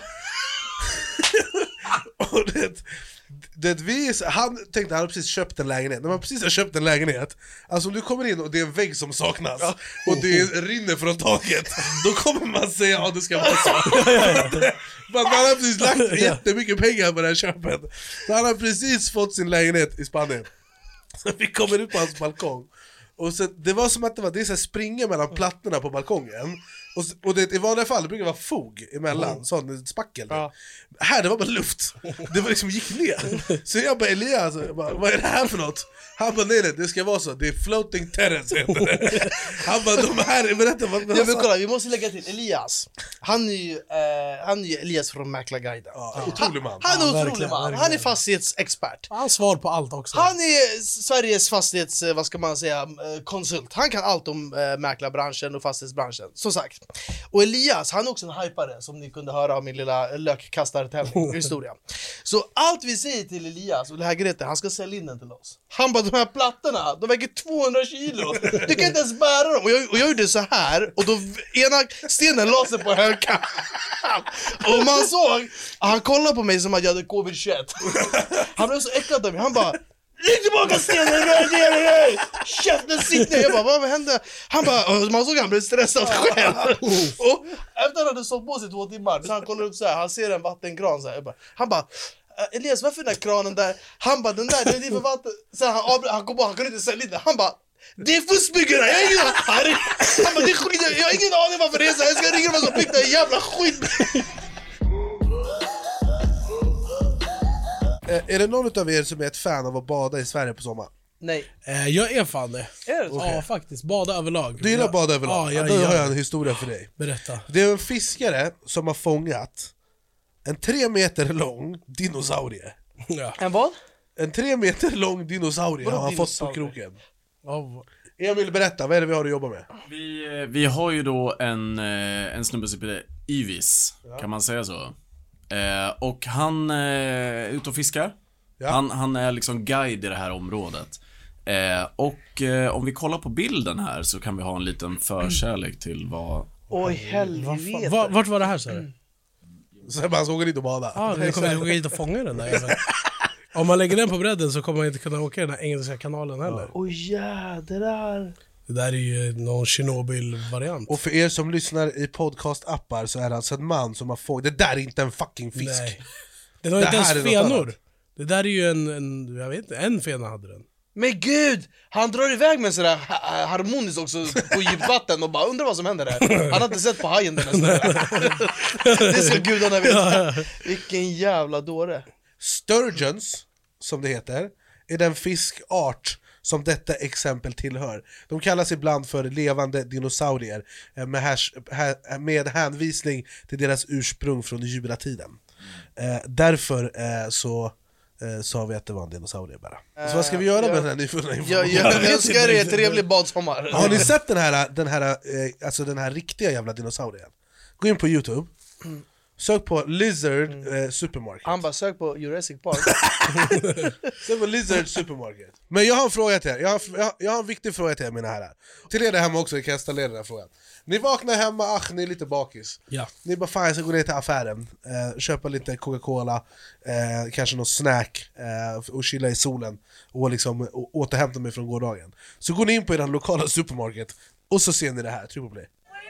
Och han tänkte att han precis köpt en lägenhet. När man precis har köpt en lägenhet, alltså om du kommer in och det är en vägg som saknas och det rinner från taket, då kommer man säga att det ska vara så. Men man har precis lagt jättemycket pengar på det här köpet. Så han har precis fått sin lägenhet i Spanien. Så vi kommer ut på hans balkong. Och så, det var som att det är så här springa mellan plattorna på balkongen. Och det, i vanliga fall det brukar vara fog emellan, sån spackel. Här det var bara luft. Det var liksom gick ner. Så jag bara Elias, vad är det här för något? Han bara nej, det ska vara så. Det är floating terrace heter det. Han bara de här, berätta vad men kolla, vi måste lägga till Elias. Han är ju Elias från Mäklarguiden. Otrolig man. Han är otrolig man. Han är fastighetsexpert. Han har svar på allt också. Han är Sveriges fastighets, vad ska man säga, konsult. Han kan allt om mäklarbranschen och fastighetsbranschen, som sagt. Och Elias, han är också en hypare, som ni kunde höra av min lilla lökkastartävling historia. Så allt vi säger till Elias och det här Grete, han ska sälja in den till oss. Han bara, de här plattorna, de väger 200 kilo. Du kan inte ens bära dem. Och jag gjorde så här, och då ena stenen la sig på hökan. Och man såg, han kollade på mig som att jag hade covid-21. Han blev så äcklad av mig, han bara: lägg tillbaka stenen, käften sitter. Jag bara, vad hände? Han bara, man såg han blev stressad själv. Och efter han hade sålt på sig 2 timmar, så han kollar upp så här, han ser en vattenkran så här. Han bara, Elias, varför den där kranen där? Han bara, den där, det är för vatten. Så han kom på, han kunde inte sälja det. Han bara, det är fuskbyggarna, jag har ingen aning. Han bara, det är skit, jag har ingen aning varför det är så här. Jag ska ringa dem som fick det jävla skit. Är det någon av er som är ett fan av att bada i Sverige på sommar? Nej. Jag är fan det. Är det så? Ja, faktiskt. Bada överlag. Du gillar bada överlag? Ja, då har jag en historia för dig. Berätta. Det är en fiskare som har fångat en 3 meter lång dinosaurie. Ja. En vad? En 3 meter lång dinosaurie har han fått på kroken. Emil, berätta, vad är det vi har att jobba med? Vi har ju då en snubbe som heter Ivis, kan man säga så. Och han är ute och fiskar. Han är liksom guide i det här området. Och om vi kollar på bilden här så kan vi ha en liten förkärlek till vad... Oj, helvete. Vart var det här, så du? Så man ska åka dit och bada. Ja, du kommer åka dit och fånga den där. Alltså. Om man lägger den på bredden så kommer man inte kunna åka den här engelska kanalen heller. Oj, jädrar. Det där är ju någon Chernobyl-variant. Och för er som lyssnar i podcast-appar så är det alltså en man som har fångat... Det där är inte en fucking fisk. Nej. Den har inte ens fenor. Det där är ju jag vet inte, en fena hade den. Men gud, han drar iväg med sådär harmoniskt också på djupvatten och bara undrar vad som händer där. Han har inte sett på hajen den här. Det ska gudarna veta. Vilken jävla dåre. Sturgeons, som det heter, är den fiskart som detta exempel tillhör. De kallas ibland för levande dinosaurier med hänvisning till deras ursprung från juratiden. Därför så sa vi att det var en dinosaurie bara. Så vad ska vi göra med den här nyfunna informationen? Jag önskar er trevlig badsommar. Har ni sett den här riktiga jävla dinosaurien? Gå in på YouTube. Sök på Lizard Supermarket. Han bara sök på Jurassic Park. Sök på Lizard Supermarket. Men jag har en fråga till er. Jag har en viktig fråga till er, mina herrar. Till er där hemma också, kan jag ställa er den här frågan. Ni vaknar hemma, ni är lite bakis. Ja. Ni bara, fan jag ska gå ner till affären, köpa lite Coca-Cola, kanske någon snack, och chilla i solen och liksom återhämta mig från gårdagen. Så går ni in på er lokala supermarket och så ser ni det här, tryck på play.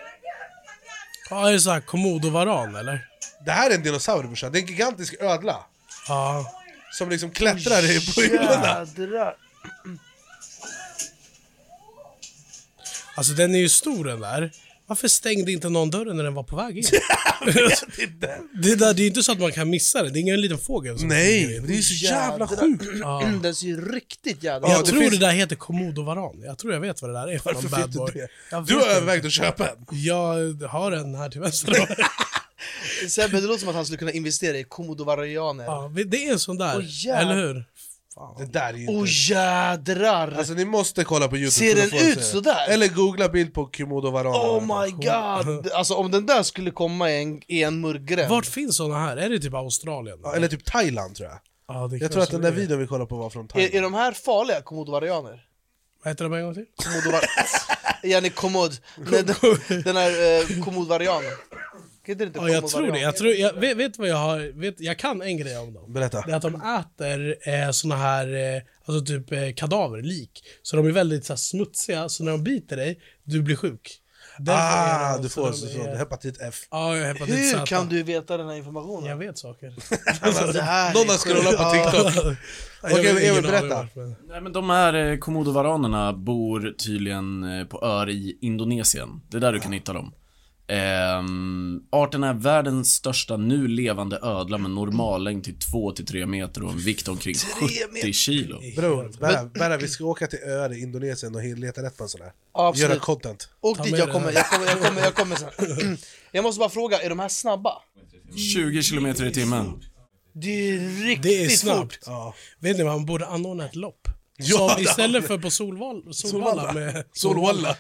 Ja, är det så här komodovaran eller? Det här är en dinosaurie, brorsan. Det är en gigantisk ödla. Ja. Som liksom klättrar på hyllorna. Alltså den är ju stor den där. Varför stängde inte någon dörren när den var på väg in? Det är ju inte så att man kan missa det. Det är ingen liten fågel som Nej, det är så jävla sjukt. Den ser ju riktigt jävla... Jag tror det där heter komodovaran. Jag tror jag vet vad det där är för någon Varför bad fick du boy. det? Du har övervägt att köpa en. Jag har en här till vänster. Sebbe, det låter som att han skulle kunna investera i komodovarianer. Ja, det är en sån där, eller hur? Det där är ju inte... Jädrar! Alltså ni måste kolla på YouTube. Ser den ut sådär? Eller googla bild på komodovaran. Oh my god! Alltså om den där skulle komma i en murgränd. Vart finns såna här? Är det typ Australien? Ja, eller typ Thailand tror jag. Ja, det Jag tror att den där videon vi kollar på var från Thailand. Är de här farliga komodovarianer? Vad heter de en gång till? Jenny komod. Den här komodvarianen. Ja, jag tror det. Jag vet vad jag har... Jag kan en grej om dem. Berätta. Det är att de äter såna här... alltså typ kadaver, lik. Så de är väldigt så här, smutsiga. Så när de biter dig, du blir sjuk. Du får så hepatit F. Ja, hepatit Hur Z. kan du veta den här informationen? Jag vet saker. Någon har scrollat på TikTok. Okej, Emil, berätta. Nej, men de här komodovaranerna bor tydligen på öar i Indonesien. Det är där du kan hitta dem. Arten är världens största nu levande ödla med normallängd till 2-3 meter och en vikt omkring 70 kilo. Bror, vi ska åka till öar i Indonesien och leta rätt på en sån här. Absolut. Göra content. Och dit, jag kommer sen. Jag måste bara fråga, är de här snabba? 20 kilometer i timmen. Det är riktigt Det är snabbt. Ja. Vet ni vad, man borde anordna ett lopp. Ja, som istället för på Solvalla med Solvalla.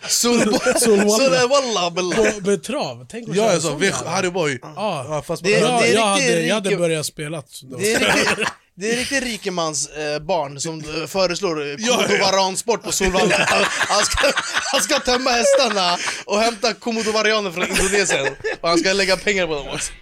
med trav. Tänk att Ja, köra alltså, sån vi där. Harry Boy. Ja. Ja, fast Jag hade börjat spela då. Det är riktigt rikemans barn som föreslår komodovaransport på Solvalla. Han ska tömma hästarna och hämta komodovarianer från Indonesien. Och han ska lägga pengar på dem också.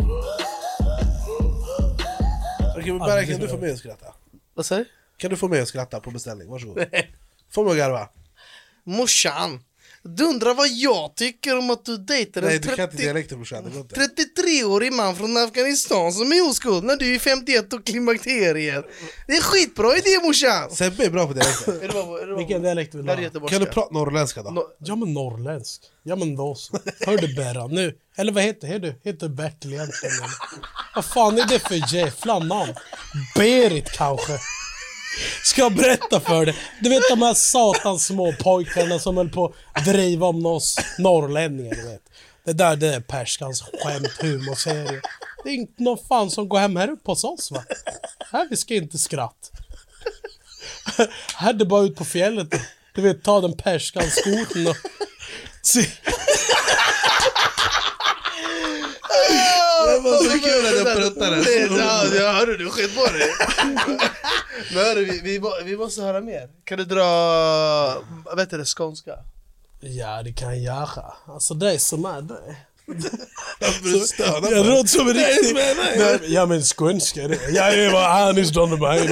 Okej, men Berra, kan du få mig att skratta? Vad säger du? Kan du få mig att skratta på beställning? Varsågod. Få mig att garva. Morsan, du undrar vad jag tycker om att du dejtar Nej, en du kan inte dialekten, morsan. Det går inte. 33-årig man från Afghanistan som är oskuld när du är 51 och klimakteriet. Det är skitbra idé, morsan. Sebbe är bra på dialekten. Vilken dialekt vill du ha? Kan du prata norrländska då? Ja men norrländsk. Ja men då så. Hör du Berra nu? Eller vad heter Bertil egentligen? Vad fan är det för jävla namn? Berit kanske? Ska jag berätta för dig? Du vet de här satans små pojkarna som höll på att driva om oss norrlänningar, du vet. Det är Perskans skämt, humorserie. Det är inte någon fan som går hem här uppe hos oss, va? Här vi ska inte skratt. Här är det bara ut på fjället. Du vet, ta den Perskans skoten och... Det var så kul att jag pruttade. Ja, hörru, du skit på dig. Men hörru, vi måste höra mer. Kan du dra, vet du det, skånska? Ja, det kan jag göra. Alltså det som är det. Jag låter som en riktig... Ja, men skånska det. Jag var Anis Donnerberg.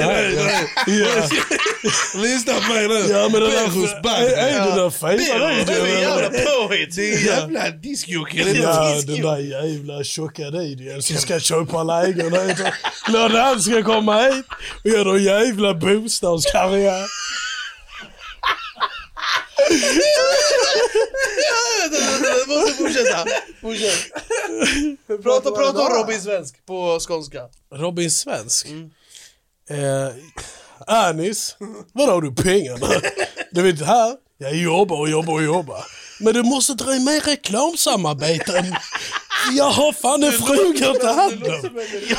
Lyssna på mig nu. Ja, men det där fejlar dig. Det är jävla påhitt. Det är jävla diskjocken. Ja, den där jävla tjocka dig som ska köpa lägenhet. När han ska komma hit och göra en jävla bostadskarriär. Jag måste fortsätta. Prata om Robin Svensk på skånska. Robin Svensk? Anis, var har du pengarna? Du vet här, jag jobbar. Men du måste dra in mer reklamsamarbeten. Jag har fan en fruga att ta hand om.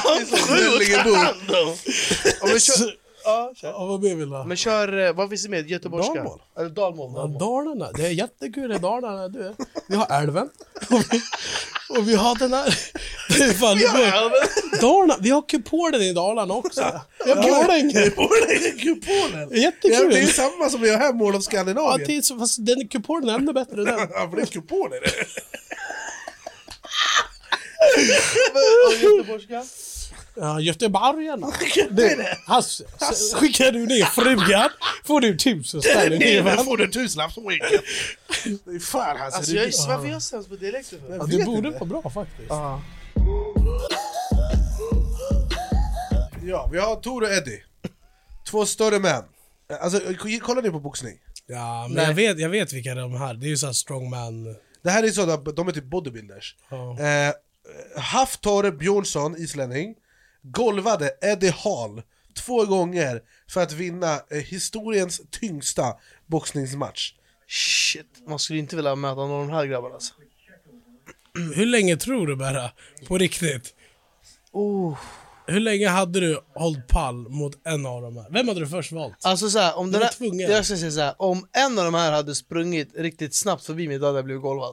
Ja, vad vill du? Men kör, vad finns det med? Göteborgska? Dalmål. Eller Dalmål. Dalarna, det är jättekul i Dalarna, du. Vi har älven. Och vi har den här... Det är fan, Dalarna, vi har kupolen i Dalarna också. Vi har Kupolen. Jättekul. Det är samma som vi har här, Mål av Skandinavien. Ja, fast den kupolen är ännu bättre än den. Ja, för det är kupolen. Och göteborgska? Ja, göteborgarna. Skickar du ner frugan får du 1000 spänn. Nej, får du 1000 som skickar. Det är fan alltså. Varför är jag sämst på dialekter för? Ja, du borde vara bra faktiskt. Ja, vi har Tor och Eddie. 2 större män. Alltså, kollar ni på boxning? Ja, men jag vet vilka de här. Det är ju så här strongman. Det här är så, de är typ bodybuilders. Hafthor Björnsson, islänning, golvade Eddie Hall 2 gånger för att vinna historiens tyngsta boxningsmatch. Shit, man skulle inte vilja möta någon av de här grabbarna alltså. Hur länge tror du bara? På riktigt? Hur länge hade du hållit pall mot en av de här? Vem hade du först valt? Alltså såhär, om jag ska säga såhär, om en av de här hade sprungit riktigt snabbt förbi mig, då hade jag blivit golvad.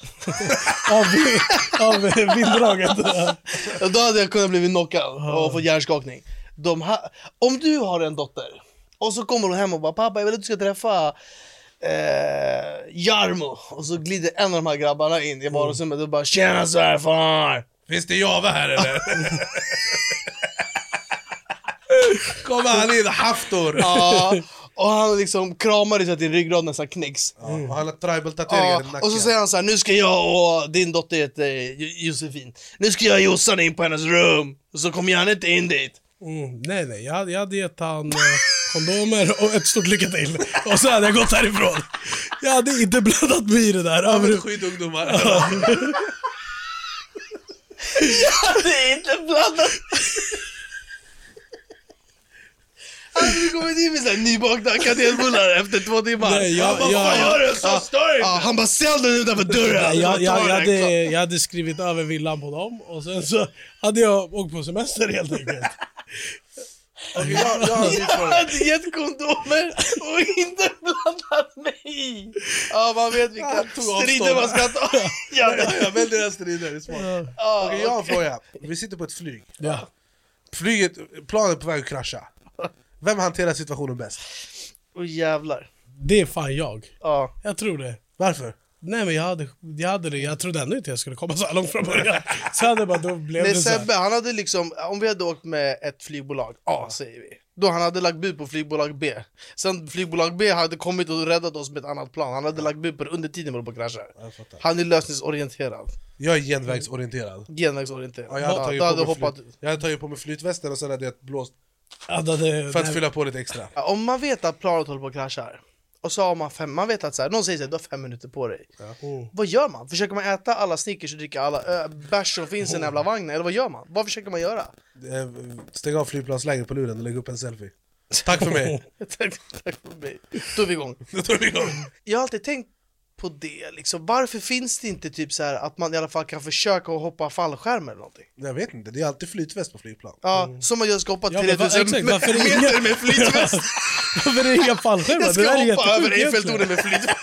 av vinddraget. Då hade jag kunnat bli knockad och få hjärnskakning. Om du har en dotter och så kommer hon hem och bara, pappa jag vill att du ska träffa Jarmo, och så glider en av de här grabbarna in i vardagsrummet och bara, tjena svärfar! Finns det Java här eller? Kommer han in, Hafthor. Ja, och han liksom kramar dig så att din ryggrad nästan knäcks. Och han har tribal-tatueringar i nacken. Och så säger han så här: nu ska jag och din dotter heter Josefin, nu ska jag Jossan in på hennes rum, och så kommer jag inte in dit. Nej, jag hade gett han kondomer och ett stort lycka till. Och så hade jag gått härifrån. Jag hade inte blandat mig i det där. Skitungdomar. Jag hade inte blandat. Han hade kommit in med såhär nybakta kanelbullar efter 2 timmar. Nej, han bara, ställ den utanför dörren. Jag hade skrivit över villan på dem. Och sen så hade jag åkt på semester helt enkelt. Okay, jag hade gett kondomer och inte blandat mig i. Ja, man vet vilka strider man ska ta. Jag väljer den strider, det är smart. Okej, jag har en fråga. Vi sitter på ett flyg. Ja. Planet är på väg att krascha. Vem hanterar situationen bäst? Jävlar. Det är fan jag. Ja. Jag tror det. Varför? Nej men jag hade det. Jag trodde ändå inte jag skulle komma så här långt från början. Så hade bara, då blev det så här. Sebbe, han hade liksom, om vi hade åkt med ett flygbolag A, säger vi, då han hade lagt bud på flygbolag B. Sen flygbolag B hade kommit och räddat oss med ett annat plan. Han hade lagt bud på det under tiden vi på kraschar. Han är lösningsorienterad. Jag är genvägsorienterad. Genvägsorienterad. Ja, jag hade tagit på mig flytvästen och sen hade jag blåst för att fylla på lite extra. Om man vet att planet håller på att krascha och så har man vet att så här, någon säger att du har 5 minuter på dig. Vad gör man? Försöker man äta alla Snickers och dricka alla bärs som finns i den jävla vagnen? Eller vad gör man? Vad försöker man göra? Stäng av flygplansläget på luren och lägg upp en selfie. Tack för mig. Tack för mig. Då är vi igång. Jag har alltid tänkt på det liksom. Varför finns det inte typ så här att man i alla fall kan försöka att hoppa fallskärm eller någonting? Jag vet inte, det är alltid flytväst på flygplan. Ja, som man ska hoppa 3000 meter med flytväst. Varför är det inga fallskärmar? Jag ska hoppa över Eiffeltornet med flytväst.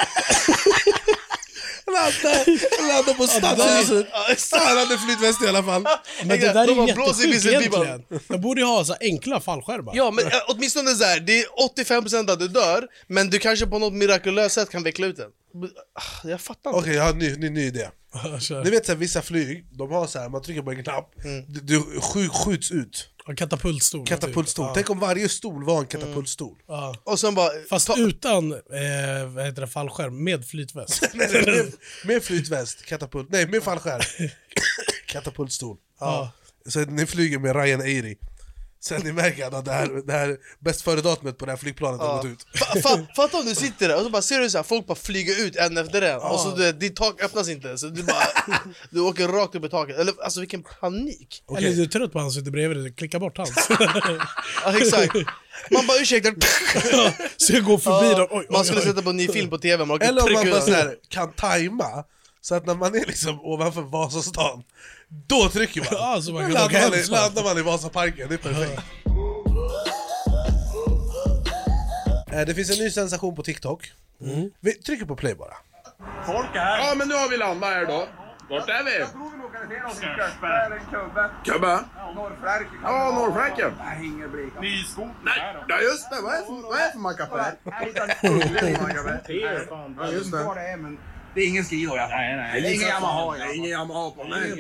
Landa på stadshuset. Han hade flytväst i alla fall. Men det där är jättesjukt egentligen. De borde ju ha så enkla fallskärmar. Ja, men åtminstone så här, det är 85% att du dör, men du kanske på något mirakulöst sätt kan veckla ut den. Jag fattar inte. Okej, jag har en ny idé. Ni vet så här, vissa flyg, de har så här, man trycker på en knapp, du skjuts ut. Katapultstol. Katapultstol. Typ. Tänk om varje stol var en katapultstol. Och sen bara, fast utan vad heter det, fallskärm med flytväst. med flytväst, katapult. Nej, med fallskärm. Katapultstol. Så ni flyger med Ryan Airy. Sen ni märker att det här bäst före datumet på det här flygplanet har gått ut. Fatta om du sitter där och så bara ser du så här, folk bara flyger ut en efter den. Och så ditt tak öppnas inte, så du bara du åker rakt upp i taket. Eller alltså vilken panik. Okay. Eller du är trött på han som sitter bredvid dig, klicka bort hans. Ja, exakt. Man bara ursäkta. Så jag går förbi dem. Oj, man skulle sätta på en ny film på tv. Eller om man bara så här, kan tajma. Så att när man är liksom ovanför Vasastan, då trycker man. Ja, så man landar man i Vasaparken, det är perfekt. Det finns en ny sensation på TikTok. Vi trycker på play bara. Folk är här. Ja, men nu har vi landat här då. Vart är vi? Jag tror vi lokaliserar oss i Kubbe. Kubbe? Norrflärken. Ja, Norrflärken. Nej, inget blik. Ny skog. Nej, ja just det. Vad är det för mackapär? Nej, ja, just det. Men det är ingen Skido, ja. Nej. Det är ingen Yamaha. Det är ingen Yamaha på mig.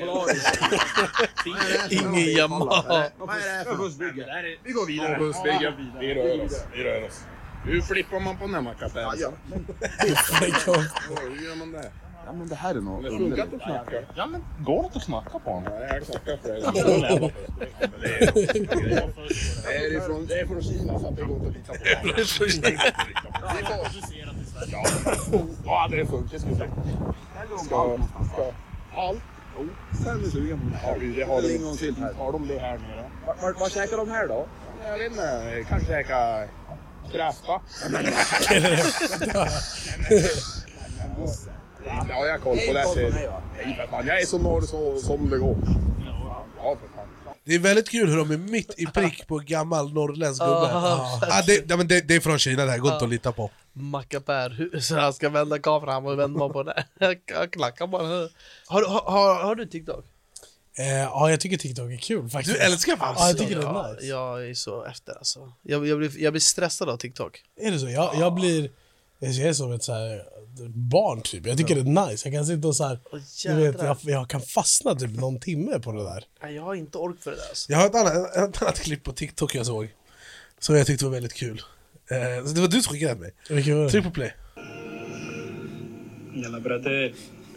Ingen Yamaha. Vad är det här för bussbygge? Vi går vidare. Bussbygge. Vi rör oss. Hur flippar man på den här mackapären? Ja. Hur gör man det? Ja, men det här är nog... Det funkar inte att knacka. Ja, men går det inte att knacka på honom? Nej, jag knackar för det. Det är från Kina, så att det går inte att lita på. Det är från Kina. Ja, det funkar. Det ska vi se. Ska... Allt? Jo, sen är sugen. Ja, det har de en gång till. Har de det här nere? Vad käkar de här då? Jag vet inte. Kanske käka... Kräfta. Ja, jag har koll på det. Jag är så norr så som det går. Ja, för fan. Det är väldigt kul hur de är mitt i prick på gammal norrländsk gubbe. Det är från Kina, det här går inte att lita på. Mackapär, så han ska vända kameran och vända på det. Jag klackar bara. Har du TikTok? Ja, jag tycker TikTok är kul faktiskt. Du älskar fan. Ja, jag tycker det är nice. Jag är så efter alltså. Jag blir stressad av TikTok. Är det så? Jag är som ett så här barn typ. Jag tycker det är nice. Jag kan sitta och så här, du vet, jag kan fastna typ någon timme på det där. Nej, jag har inte ork för det där alltså. Jag har ett annat klipp på TikTok jag såg som jag tyckte var väldigt kul. Det var du som skickade mig. Tryck på play. Jalla bröder.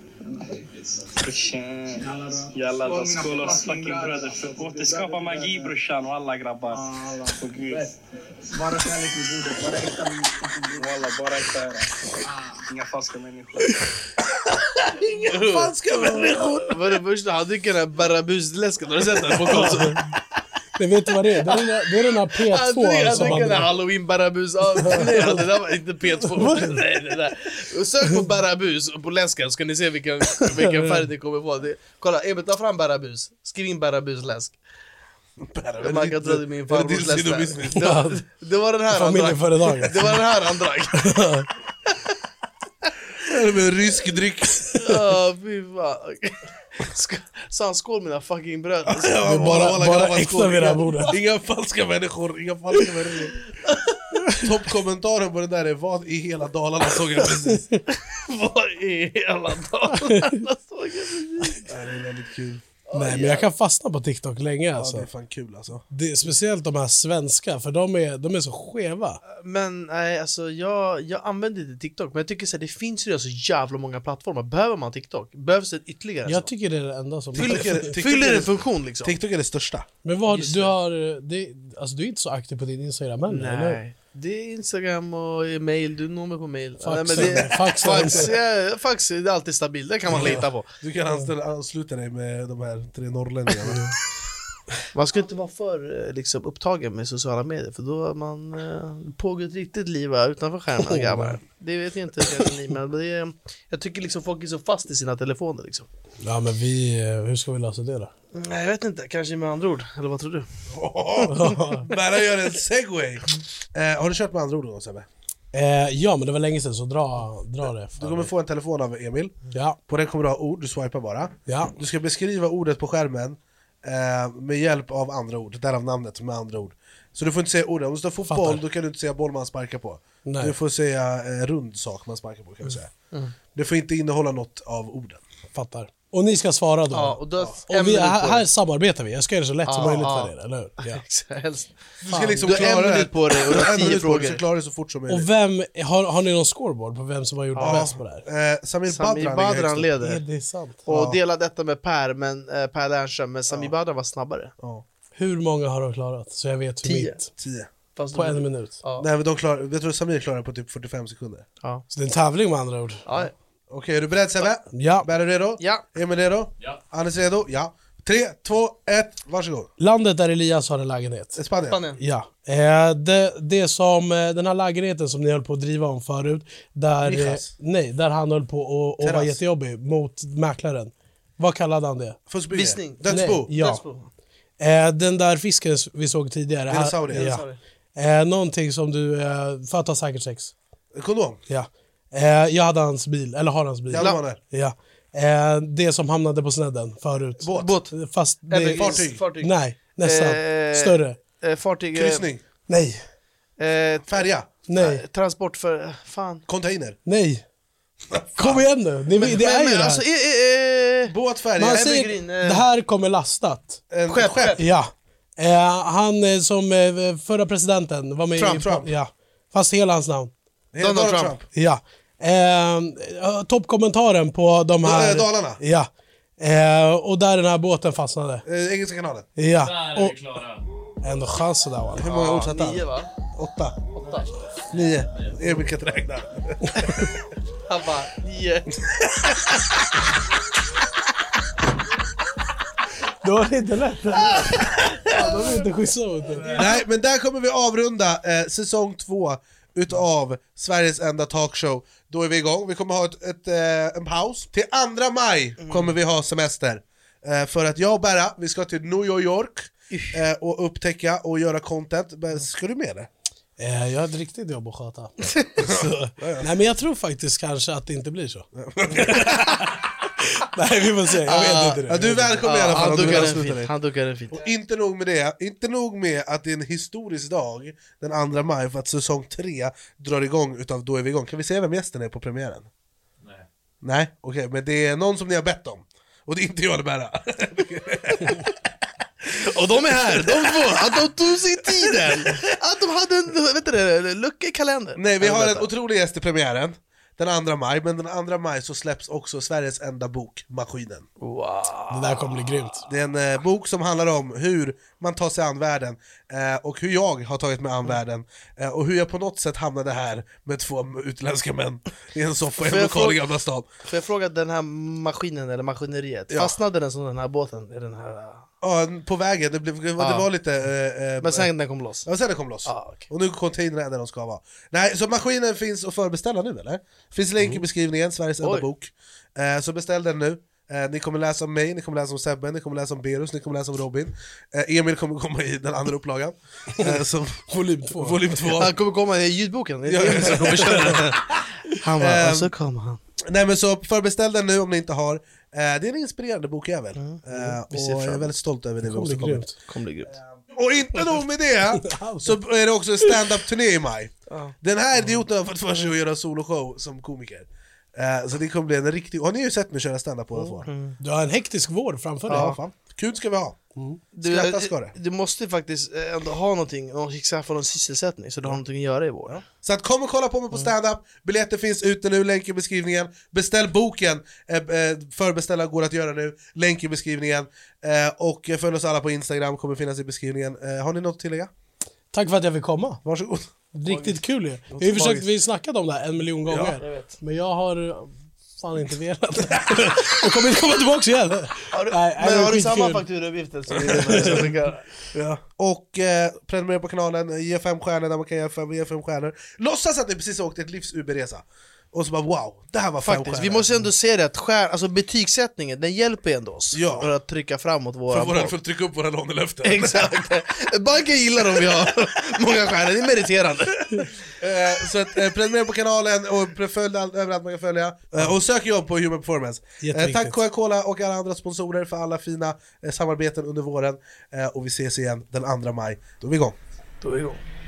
Jalla då, skål och fucking bröder. För återskapa magi brorsan och alla grabbar. Bara kärlek i bordet, bara äkta människor. Bara äkta. Inga falska människor. Inga falska människor. Vad är det första? Han dricker den här barabusläsken. Har du sett den på kontoret? Men vet du vad det är? Det är den här P2 jag som dricker den Halloween barabus. Nej, det där var inte P2. Nej, det där. Sök på barabus och på läsken så kan ni se vilken färg det kommer på. Kolla, Emil, ta fram barabus. Skriv in barabusläsk. Man kan tro att det är min farmors läsk. Det var den här familjeföretaget. Det var den här han drack. Det är med rysk dryck. Ja, fy fan. Sa han skål mina fucking bröd. Bara äkta vid det här bordet. Inga falska människor. Toppkommentaren på det där är vad i hela Dalarna såg jag precis. Vad i hela Dalarna såg jag precis. Det är väldigt kul. Nej, men jag kan fastna på TikTok länge alltså. Ja, det är fan kul alltså. Det är speciellt de här svenska, för de är så skeva. Men nej, alltså jag använder inte TikTok, men jag tycker så här, det finns ju så jävla många plattformar. Behöver man TikTok? Behövs det ytterligare? Jag tycker det är det enda som... Fyller en funktion liksom. TikTok är det största. Men vad du har... Alltså du är inte så aktiv på din Instagram än, eller? Nej. Det är Instagram och mail, du når mig på mail. Fax är alltid stabilt, det kan man lita på. Du kan ansluta dig med de här 3 norrlänningarna. Man ska inte vara för liksom, upptagen med sociala medier, för då är man pågår ett riktigt liv utanför skärmen, grabbar. Det vet jag inte, men jag tycker liksom folk är så fast i sina telefoner liksom. Ja, men hur ska vi lösa det då? Nej, jag vet inte, kanske med andra ord, eller vad tror du? Bara gör en segway. Har du kört med andra ord då, Sebbe? Ja, men det var länge sedan, så dra det. Du kommer få en telefon av Emil. Ja. På den kommer du ha ord, du swipar bara. Ja. Du ska beskriva ordet på skärmen med hjälp av andra ord, därav namnet med andra ord. Så du får inte säga orden. Om det står fotboll, då kan du inte säga boll man sparkar på. Nej. Du får säga rund sak man sparkar på, kan vi säga. Det får inte innehålla något av orden. Fattar. Och ni ska svara då. Ja, och här samarbetar vi. Jag ska göra det så lätt som möjligt för er, eller hur? Ja. Du ska liksom du klara det på det och du har 10 frågor. Du ska klara det så fort som möjligt. Och vem, har ni någon scoreboard på vem som har gjort bäst på det här? Samir Badran leder. Det är sant. Och dela detta med Per Lernström, men Samir Badran var snabbare. Hur många har de klarat? Så jag vet 10. På 1 minut. Nej, men vet du Samir klarar på typ 45 sekunder. Ja. Så det är en tävling med andra ord. Ja. Okej, är du beredd, Sebbe? Ja. Är du redo? Ja. Emil redo? Ja. Anders redo? Ja. 3, 2, 1, varsågod. Landet där Elias har en lägenhet. Spanien. Ja. Det som den här lägenheten som ni höll på att driva om förut, där han höll på att vara jättejobbig mot mäklaren. Vad kallade han det? Visning. Dödsbo. Ja. Den där fisken vi såg tidigare. Dinosaurie. Någonting som du för att ha säkert sex. Kondom. Ja. Jag hade hans bil, eller har hans bil. Ja. Det som hamnade på snedden förut. Båt. Fast Fartyg. Nej, nästan. Större. Fartyg. Kryssning. Nej. Färja. Nej. Transport för... Fan. Container. Nej. Kom igen nu. Det är ju det här. Alltså, Båt, färja. Man säger, det här kommer lastat. Skepp. Ja. Han som förra presidenten var med Trump. Ja. Fast hela hans namn. Donald Trump. Ja. Toppkommentaren på de här... Dalarna? Ja. Och där den här båten fastnade. Engelska kanalen? Ja. Där är vi klara. Ändå chans där, va? Hur många ord satt han? 9 va? 8. 8. 9. Emil kan inte räkna. Han bara 9. Det var inte lätt. Ja, de är inte schyssta mot det. Nej, men där kommer vi avrunda säsong 2 utav Sveriges enda talkshow. Då är vi igång. Vi kommer ha en paus. Till 2 maj kommer vi ha semester. För att jag och Berra, vi ska till New York och upptäcka och göra content. Ska du med det? Jag har ett riktigt jobb att sköta. Nej, men jag tror faktiskt kanske att det inte blir så. Nej, vi får se. Jag vet inte det. Ja, du är välkommen i alla fall. Han duckar den fint. Och inte nog med det, inte nog med att det är en historisk dag den 2 maj för att säsong 3 drar igång utav Då är vi igång. Kan vi se vem gästen är på premiären? Nej, okej, men det är någon som ni har bett om. Och det är inte jag eller Berra. Och de är här, de två, att de tog sig tiden. Att de hade en lucka i kalendern. Nej, vi har en otrolig gäst i premiären den 2 maj, men den 2 maj så släpps också Sveriges enda bok, Maskinen. Wow. Det där kommer bli grymt. Det är en bok som handlar om hur man tar sig an världen och hur jag har tagit mig an världen och hur jag på något sätt hamnade här med 2 utländska män i en soffa i en lokal i Gamla stan. Får jag fråga, den här maskinen eller maskineriet, fastnade den som den här båten i den här... Ja, på vägen, det var lite... men sen den kom loss? Ja, sen den kom loss. Okay. Och nu containern är där de ska vara. Nej, så Maskinen finns att förbeställa nu, eller? Finns länk i beskrivningen, Sveriges enda bok. Så beställ den nu. Ni kommer läsa om mig, ni kommer läsa om Sebbe, ni kommer läsa om Berus, ni kommer läsa om Robin. Emil kommer komma i den andra upplagan. Volym 2. Han kommer komma i ljudboken. Det är Emil som kommer köra. Han bara, och så kommer han. Nej, men så förbeställ den nu om ni inte har. Det är en inspirerande bokjävel. Och jag är väldigt stolt över det vi åstadkommit. Kommer bli grymt. Och inte nog med det, så är det också en stand-up-turné i maj. Den här idioten har fått för sig att göra soloshow som komiker. Så det kommer bli en riktig... Har ni ju sett mig köra stand-up på alla två? Du har en hektisk vår framför dig. Ja, fan. Kul ska vi ha. Skratta ska det. Du måste faktiskt ändå ha någonting och skaffa någon sysselsättning så du har någonting att göra i vår. Så att kom och kolla på mig på stand-up. Biljetter finns ute nu, länk i beskrivningen. Beställ boken, förbeställa går att göra nu, länk i beskrivningen. Och följ oss alla på Instagram, kommer finnas i beskrivningen. Har ni något att tillägga? Tack för att jag fick komma. Varsågod. Riktigt kul ju. Vi har snackat om det här 1 miljon gånger. Jag vet. Men jag har fan inte velat. Jag kommer inte komma tillbaka igen. Men har du samma fakturauppgifter så ja. Och prenumerera på kanalen, ge 5 stjärnor där man kan ge 5 stjärnor. Låtsas att ni precis åkt ett livs Uber-resa. Och så bara wow, det här var 5 stjärnor. Vi måste ändå se det att alltså betygssättningen, den hjälper ändå oss för att trycka framåt för att trycka upp våra lånelöften. Exakt. Banken gillar om vi har många stjärnor, det är meriterande. Så att, prenumerera på kanalen och följ överallt man kan följa. Och sök jobb på Human Performance. Tack Coca-Cola och alla andra sponsorer för alla fina samarbeten under våren. Och vi ses igen den 2 maj. Då är vi igång.